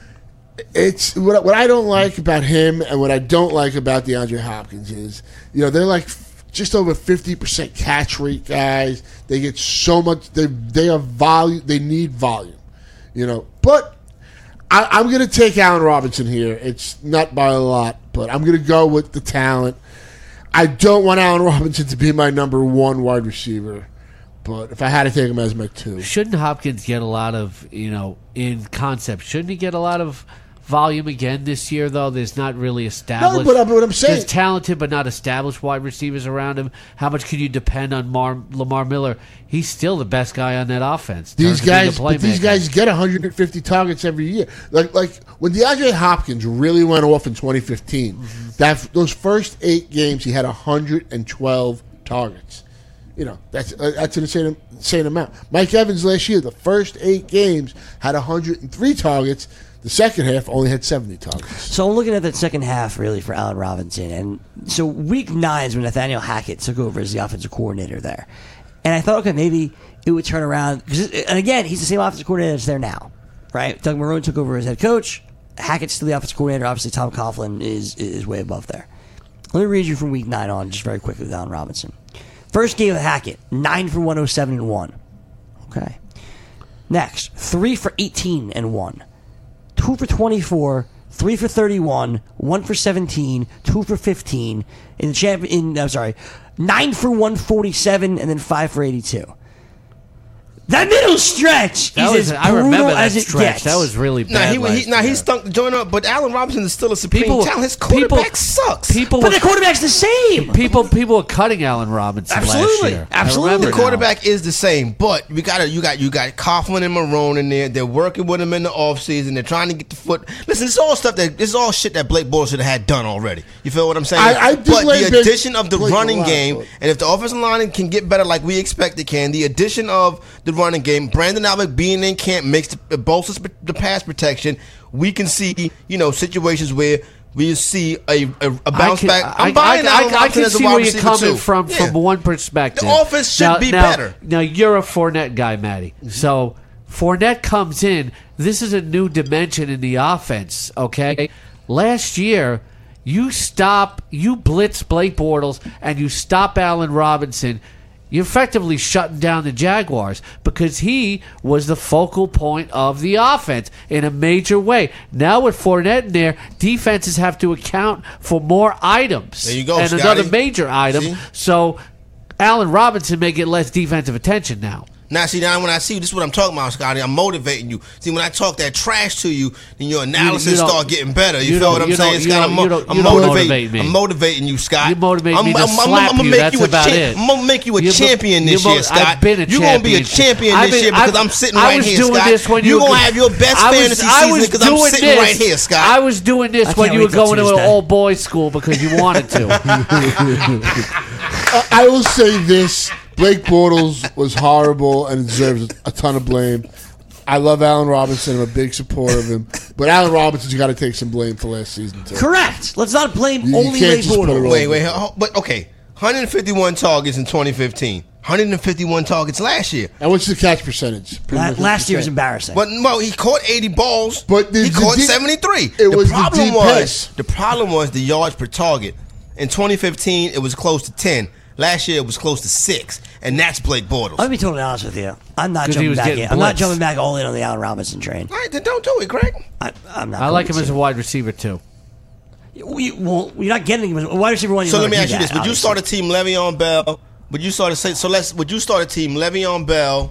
It's what what I don't like about him, and what I don't like about DeAndre Hopkins is, you know, they're like just over fifty percent catch rate guys. They get so much. They they are volume. They need volume. You know, but I, I'm going to take Allen Robinson here. It's not by a lot, but I'm going to go with the talent. I don't want Allen Robinson to be my number one wide receiver, but if I had to take him as my two. Shouldn't Hopkins get a lot of, you know, in concept, shouldn't he get a lot of volume again this year, though? There's not really established. No, but, but what I'm saying, there's talented but not established wide receivers around him. How much can you depend on Mar- Lamar Miller? He's still the best guy on that offense. These guys, the but these guys get one hundred fifty targets every year. Like like when DeAndre Hopkins really went off in twenty fifteen, mm-hmm. that those first eight games he had one hundred twelve targets. You know, that's uh, that's an insane, insane amount. Mike Evans last year, the first eight games had one hundred three targets. The second half only had seventy targets. So I'm looking at that second half, really, for Allen Robinson. And so week nine is when Nathaniel Hackett took over as the offensive coordinator there. And I thought, okay, maybe it would turn around. Cause it, and again, he's the same offensive coordinator that's there now, right? Doug Marrone took over as head coach. Hackett's still the offensive coordinator. Obviously, Tom Coughlin is, is way above there. Let me read you from week nine on, just very quickly, with Allen Robinson. First game with Hackett, nine for one oh seven and one. Okay. Next, three for eighteen and one. two for twenty-four, three for thirty-one, one for seventeen, two for fifteen. In the champ, in I'm sorry, nine for one forty-seven, and then five for eighty-two. That middle stretch that is was, as I brutal remember that as it stretch. gets. That was really Nah, bad. he, last he, nah, he year. stunk the joint up, but Allen Robinson is still a supreme People- talent. His quarterback people- sucks. People But were, the quarterback's the same. people people were cutting Allen Robinson last Absolutely. year. I Absolutely. remember The now. quarterback is the same, but we got you got you got Coughlin and Marrone in there. They're working with him in the offseason. They're trying to get the foot. Listen, this is all stuff that this is all shit that Blake Bortles should have had done already. You feel what I'm saying? I- I did but blame the addition Blake- of the Blake a running lot, game, but- and if the offensive line can get better like we expect it can, the addition of the running game, Brandon Allen being in camp makes the bolsters the pass protection. We can see, you know, situations where we see a, a, a bounce I can, back. I'm I, buying I, Allen I, I Robinson can as a see wide where you're receiver, coming too. from Yeah. from one perspective. The offense should now, be now, better. Now you're a Fournette guy, Matty. So Fournette comes in. This is a new dimension in the offense. Okay, last year you stop, you blitz Blake Bortles, and you stop Allen Robinson. You're effectively shutting down the Jaguars because he was the focal point of the offense in a major way. Now with Fournette in there, defenses have to account for more items. There you go, and Scotty. another major item. See? So Allen Robinson may get less defensive attention now. Now, see, now when I see you, this is what I'm talking about, Scotty. I'm motivating you. See, when I talk that trash to you, then your analysis You- you don't- start getting better. You, you feel don't- what I'm you saying, don't- you Scott? don't- I'm, mo- you don't- I'm you don't motivating. motivate me. I'm motivating you, Scott. You motivate I'm, me to I'm, slap I'm, gonna you, make that's you a about champ. it. I'm gonna make you a You mo- champion you this mo- year, Scott. I've been a You're gonna be a champion. champion I've this been- year because I've- I'm sitting I right was here, doing Scott. this when you You're were- gonna have your best I was- fantasy I season was because I'm doing sitting this- right here, Scott. I was doing this I when can't you wait were till going to an Tuesday. all boys school because you wanted to. I, I will say this: Blake Bortles was horrible and deserves a ton of blame. I love Allen Robinson. I'm a big supporter of him. But Allen Robinson's got to take some blame for last season, too. Correct. Let's not blame You- you only can't Blake just put it Bortles. all- Wait, wait, ho- but okay. one hundred fifty-one targets in twenty fifteen. one hundred fifty-one targets last year. And what's the catch percentage? Pretty La- much last year was fifty percent. embarrassing. But well, he caught eighty balls. But the- he the caught deep- seventy-three. it the was the problem deep was pass. the problem was the yards per target. In twenty fifteen, it was close to ten. Last year, it was close to six, and that's Blake Bortles. Let me be totally honest with you. I'm not 'Cause he jumping was back getting in. I'm not blitzed. jumping back all in on the Allen Robinson train. All right, then don't do it, Greg. I, I'm not. I like him going as a to. wide receiver too. We, well, you're not getting him as a wide receiver one. So you're let me gonna ask do you this: that, Would you obviously. start a team Le'Veon Bell? Would you start a say? So let's. Would you start a team Le'Veon Bell?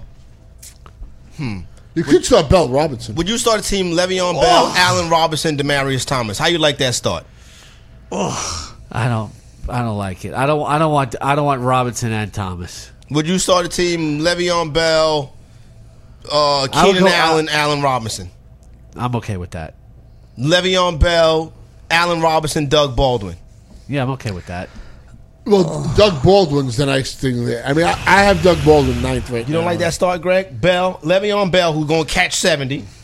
You could start Bell Robinson. Would you start a team Le'Veon Bell, Allen Robinson, Demarius Thomas? How you like that start? I don't. I don't like it. I don't. I don't want. I don't want Robinson and Thomas. Would you start a team Le'Veon Bell, uh, I would Keenan go- Allen, Allen Robinson? I'm okay with that. Le'Veon Bell, Allen Robinson, Doug Baldwin. Yeah, I'm okay with that. Well, Doug Baldwin's the nice thing there. I mean, I, I have Doug Baldwin ninth right You don't now. like that start, Greg? Bell, Le'Veon Bell, who's going to catch seventy.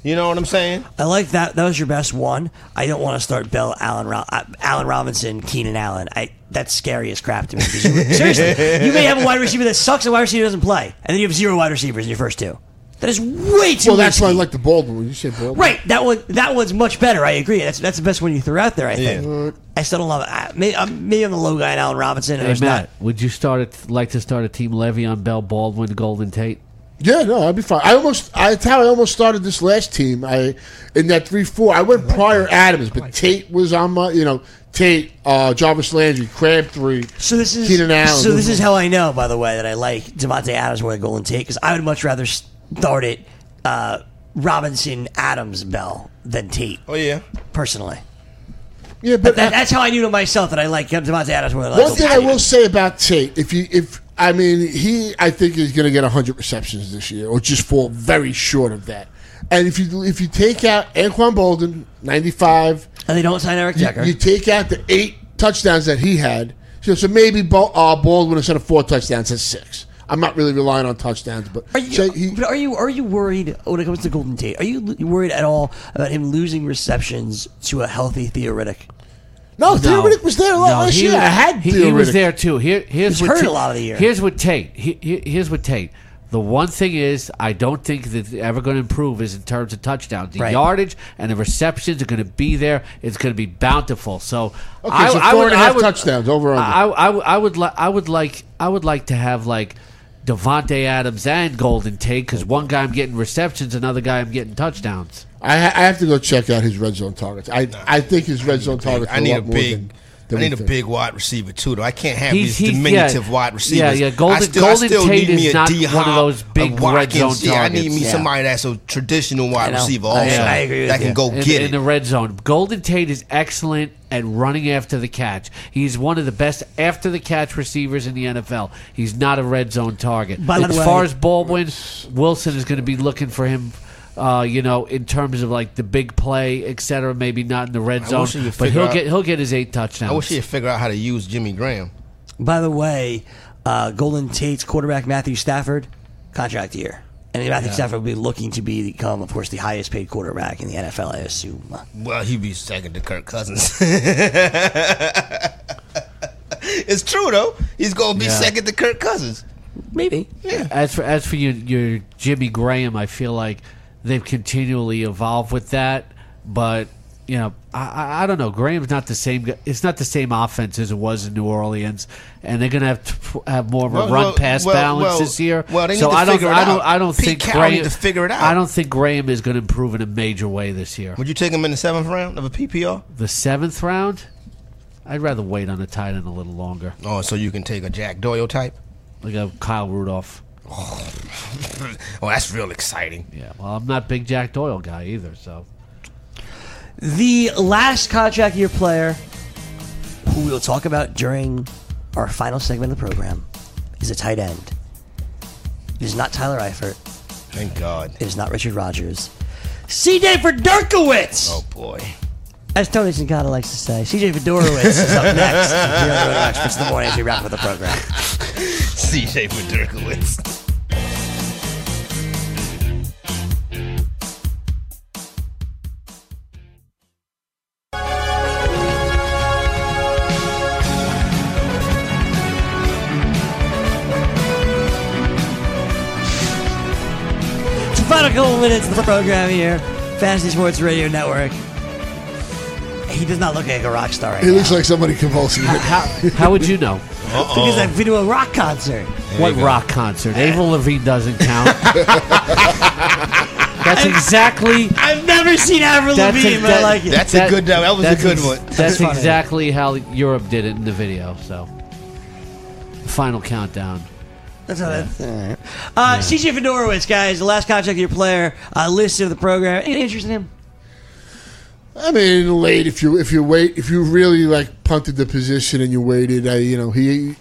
You know what I'm saying? I like that. That was your best one. I don't want to start Bell, Allen, Ro- uh, Allen Robinson, Keenan Allen. I that's scary as crap to me. 'Cause you- seriously, you may have a wide receiver that sucks, and a wide receiver doesn't play, and then you have zero wide receivers in your first two. That is way too. Well, that's risky. why I like the Baldwin. When you say Baldwin, Right, that one. That one's much better. I agree. That's that's the best one you threw out there. I think. Yeah. I still don't love it. I, maybe, I'm, maybe I'm the low guy in Allen Robinson. And Hey there's Matt, not. would you start a, like to start a team Le'Veon Bell, Baldwin, Golden Tate? Yeah, no, I'd be fine. I almost, I, that's how I almost started this last team. I in that three four. I went prior Adams, but Tate was on my, you know, Tate, uh, Jarvis Landry, Crabtree, So this is Keenan Allen. so this is how I know, by the way, that I like Devontae Adams more than Golden Tate, because I would much rather start it uh, Robinson, Adams, Bell than Tate. Oh yeah. Personally, Yeah, but but that, that's how I knew to myself that I like Devontae Adams more than I one like thing I Golden will Tate. say about Tate, if you, if I mean, he, I think is going to get one hundred receptions this year, or just fall very short of that. And if you if you take out Anquan Bolden, ninety-five, And they don't sign Eric you, Decker. you take out the eight touchdowns that he had, so, so maybe Bal- uh, Baldwin instead of four touchdowns has six. I'm not really relying on touchdowns, but Are you, so he, but are you are you worried when it comes to Golden Tate? Are you l- worried at all about him losing receptions to a healthy Theoretic? no, Theoretic was there a lot No, last he, year. I had he, Theoretic. he was there too. Here, here's He's what hurt Ta- a lot of the year. Here's what Tate. He, he- here's what Tate. The one thing is, I don't think that they're ever going to improve is in terms of touchdowns. The Right. yardage and the receptions are going to be there. It's going to be bountiful. So, Okay, I, so I four would, and a I half would, touchdowns, over, under. I, I, I would like, I would like, I would like to have like Devontae Adams and Golden Tate, because one guy I'm getting receptions, another guy I'm getting touchdowns. I, ha- I have to go check out his red zone targets. I I think his red zone targets. I are need a a lot more big. than- than I we need a think. big wide receiver too, though. I can't have He's- these he's- diminutive yeah. wide receivers. Yeah, yeah, Golden- I still, Golden I still Tate need me is a not D-Hop, one of those big a red zone Watkins. Yeah, I need targets. me Yeah. somebody that's a traditional I wide know. receiver. I- Also, I agree with that can you. go in, get in it. the red zone. Golden Tate is excellent at running after the catch. He's one of the best after the catch receivers in the N F L. He's not a red zone target. By the as way- far as Baldwin, Wilson is going to be looking for him. Uh, you know, in terms of like the big play, et cetera. Maybe not in the red I zone, wish he would but figure he'll out- get he'll get his eight touchdowns. I wish he'd figure out how to use Jimmy Graham. By the way, uh, Golden Tate's quarterback Matthew Stafford, contract year, and Matthew Stafford will be looking to become, of course, the highest paid quarterback in the N F L. I assume. Well, he'd be second to Kirk Cousins. It's true though. He's gonna be Yeah. second to Kirk Cousins. Maybe. As for as for your, your Jimmy Graham, I feel like they've continually evolved with that, but you know, I, I, I don't know. Graham's not the same. gu- It's not the same offense as it was in New Orleans, and they're going to have to f- have more of a Well, run well, pass well, balance well, this year. well, they need so to I don't, figure it I don't, out. I don't Pete think Carroll Graham need to figure it out. I don't think Graham is going to improve in a major way this year. Would you take him in the seventh round of a P P R? The seventh round, I'd rather wait on the tight end a little longer, Oh, so you can take a Jack Doyle type? like a Kyle Rudolph. Oh, that's real exciting. Yeah, well, I'm not a big Jack Doyle guy either, so. The last contract year player who we'll talk about during our final segment of the program is a tight end. It is not Tyler Eifert. Thank God. It is not Richard Rodgers. C J Fedorkowicz! Oh boy. As Tony Sincata likes to say, C J Fedorowicz is up next here on Roto Experts in the morning as we wrap up the program. C J Fedorkowicz. It's the final couple minutes of the program here. Fantasy Sports Radio Network. He does not look like a rock star right He now. looks like somebody convulsing. How, how would you know? Because I've been to a rock concert. What rock concert? Avril Lavigne doesn't count. That's exactly. I've never seen Avril That's Lavigne, a- but I that- like it. That's a good. That was a that's good ex- one. That's funny. exactly how Europe did it in the video. So, final countdown. That's all that's all right. Uh, C J Fedorowicz, guys, the last contract year player uh, listed of the program. Any interest in him? I mean, late if you if you wait if you really like punted the position and you waited, I you know he.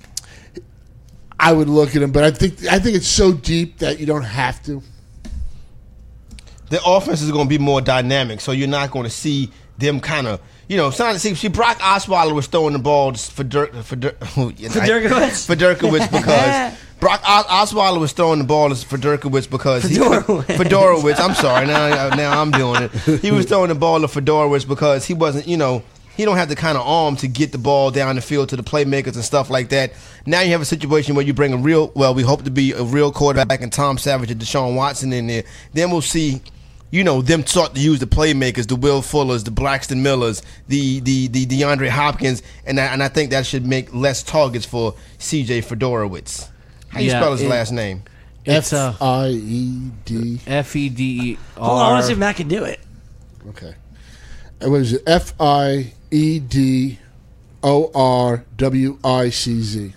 I would look at him, but I think I think it's so deep that you don't have to. The offense is going to be more dynamic, so you're not going to see them kind of, you know, sometimes see, see Brock Osweiler was throwing the ball for Dirk for Dirk, Fedorkowicz? Fedorkowicz because Brock Os- Osweiler was throwing the ball to Fedorowicz because he Fedorowicz. Fedorowicz. I'm sorry. Now, now I'm doing it. He was throwing the ball to Fedorowicz because he wasn't, you know, he don't have the kind of arm to get the ball down the field to the playmakers and stuff like that. Now you have a situation where you bring a real, well, we hope to be a real quarterback and Tom Savage and Deshaun Watson in there. Then we'll see, you know, them start to use the playmakers, the Will Fullers, the Braxton Millers, the the the DeAndre Hopkins, and I, and I think that should make less targets for C J Fedorowicz. How you Yeah, spell his it- last name? It's F a I E D. F E D E Hold on, I want to see if R. Matt can do it. Okay. And what is it? F I E D O R W I C Z.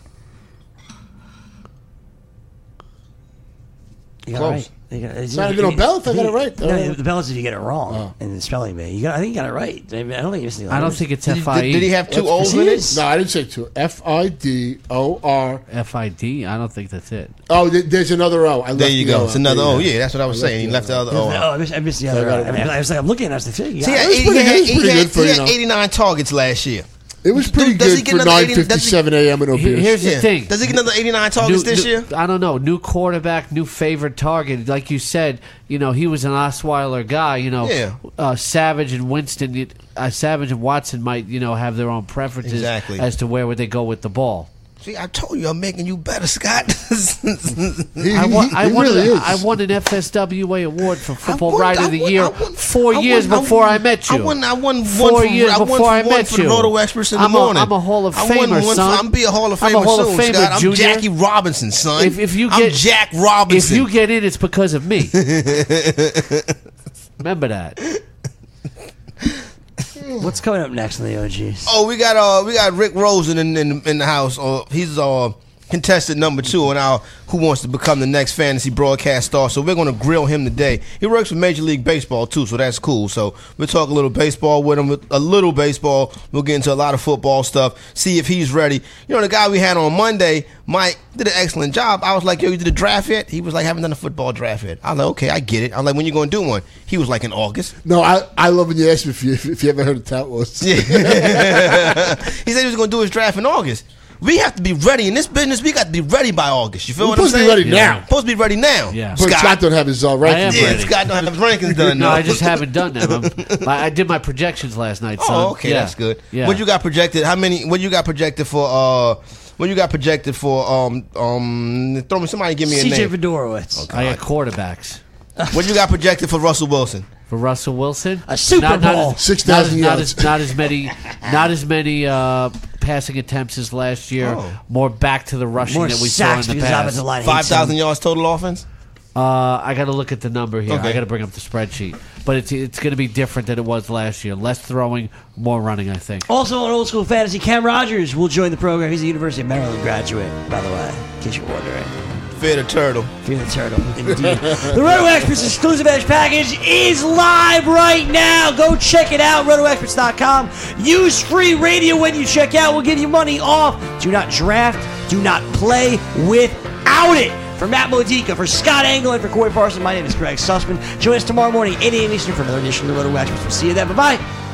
You got Close. it right. You got, it's not even a belt. I got it right. No, the bell is if you get it wrong Oh. in the spelling bee. You got, I think you got it right. I, mean, I don't think you're missing the I don't letters. think it's Did, F I did, E. did he have two That's- O's Yes, in he it? is. No, I didn't say two. F I D O R. F I D? I don't think that's it. Oh, th- there's another O. I There left you the go. O It's out. another There O. you go. Yeah, that's what I was I saying. He left the other Oh, O. I missed, I missed the So other. I got it I, mean, I was like, I'm looking. I was like, you See, got he it. had, was he pretty had, good. It was he pretty had, good for, he you had know. eighty-nine targets last year. It was pretty Does he good get for another nine eighty does he- fifty-seven a.m. in Here- Obius. Here's the Yeah. thing. Does he get another eighty-nine targets New- this new- year? I don't know. New quarterback, new favorite target. Like you said, you know, he was an Osweiler guy. You know, Yeah. uh, Savage and Winston, uh, Savage and Watson might, you know, have their own preferences Exactly. as to where would they go with the ball. See, I told you I'm making you better, Scott. He, I won, he- I, he won really an, is. I won an F S W A award for Football won- Rider I of the won- Year I won- four I years won- I before won- I met you. I won. I won Four one for, years I won before for I one met for the you. Roto Experts in I'm the a- morning. I'm a Hall of I won Famer, one for- son. I'm be a Hall of I'm a Famer Hall of soon, Famer, Scott. I'm Junior. Jackie Robinson, son. If, if you I'm get Jack Robinson. if you get in, it's because of me. Remember that. What's coming up next in the O Gs? Oh, we got uh, we got Rick Rosen in in, in the house. Uh, he's uh contestant number two on our Who Wants to Become the Next Fantasy Broadcast Star. So we're going to grill him today. He works for Major League Baseball too, so that's cool. So we'll talk a little baseball with him, a little baseball. We'll get into a lot of football stuff. See if he's ready. You know, the guy we had on Monday, Mike, did an excellent job. I was like, yo, you did a draft yet? He was like, haven't done a football draft yet. I was like, okay, I get it. I was like, when you going to do one? He was like, in August. No, I, I love when you ask me if you, if you ever heard of Tout Wars. Yeah. He said he was going to do his draft in August. We have to be ready in this business. We got to be ready by August. You feel We're what I'm supposed to be saying? ready now. Supposed to be ready now. Yeah. But Scott. Scott don't have his uh, rankings. I am Yeah, ready. Scott don't have his rankings done. No, though. I just haven't done them. I'm, I I did my projections last night, son. Oh, okay, Yeah. that's good. Yeah. What you got projected? How many? What you got projected for? Uh, what you got projected for? Um, um, throw me somebody. Give me a C J name. Fedorowicz. I got quarterbacks. What you got projected for Russell Wilson? For Russell Wilson, A Super not, not Bowl. as- six not thousand as- not yards. as not as many, not as many uh, passing attempts as last year. Oh. More back to the rushing More that we saw in sacks the because the offensive past. line hates Five thousand him. yards total offense. Uh, I got to look at the number here. Okay. I got to bring up the spreadsheet, but it's it's going to be different than it was last year. Less throwing, more running. I think. Also on Old School Fantasy, Cam Rogers will join the program. He's a University of Maryland graduate, by the way, in case you're wondering. Fear the turtle. Fear the turtle, indeed. The Roto Experts exclusive edge package is live right now. Go check it out, roto experts dot com. Use free radio when you check out. We'll give you money off. Do not draft. Do not play without it. For Matt Modica, for Scott Engel, and for Corey Parson, my name is Greg Sussman. Join us tomorrow morning, eight a.m. Eastern, for another edition of the Roto Experts. We'll see you then. Bye-bye.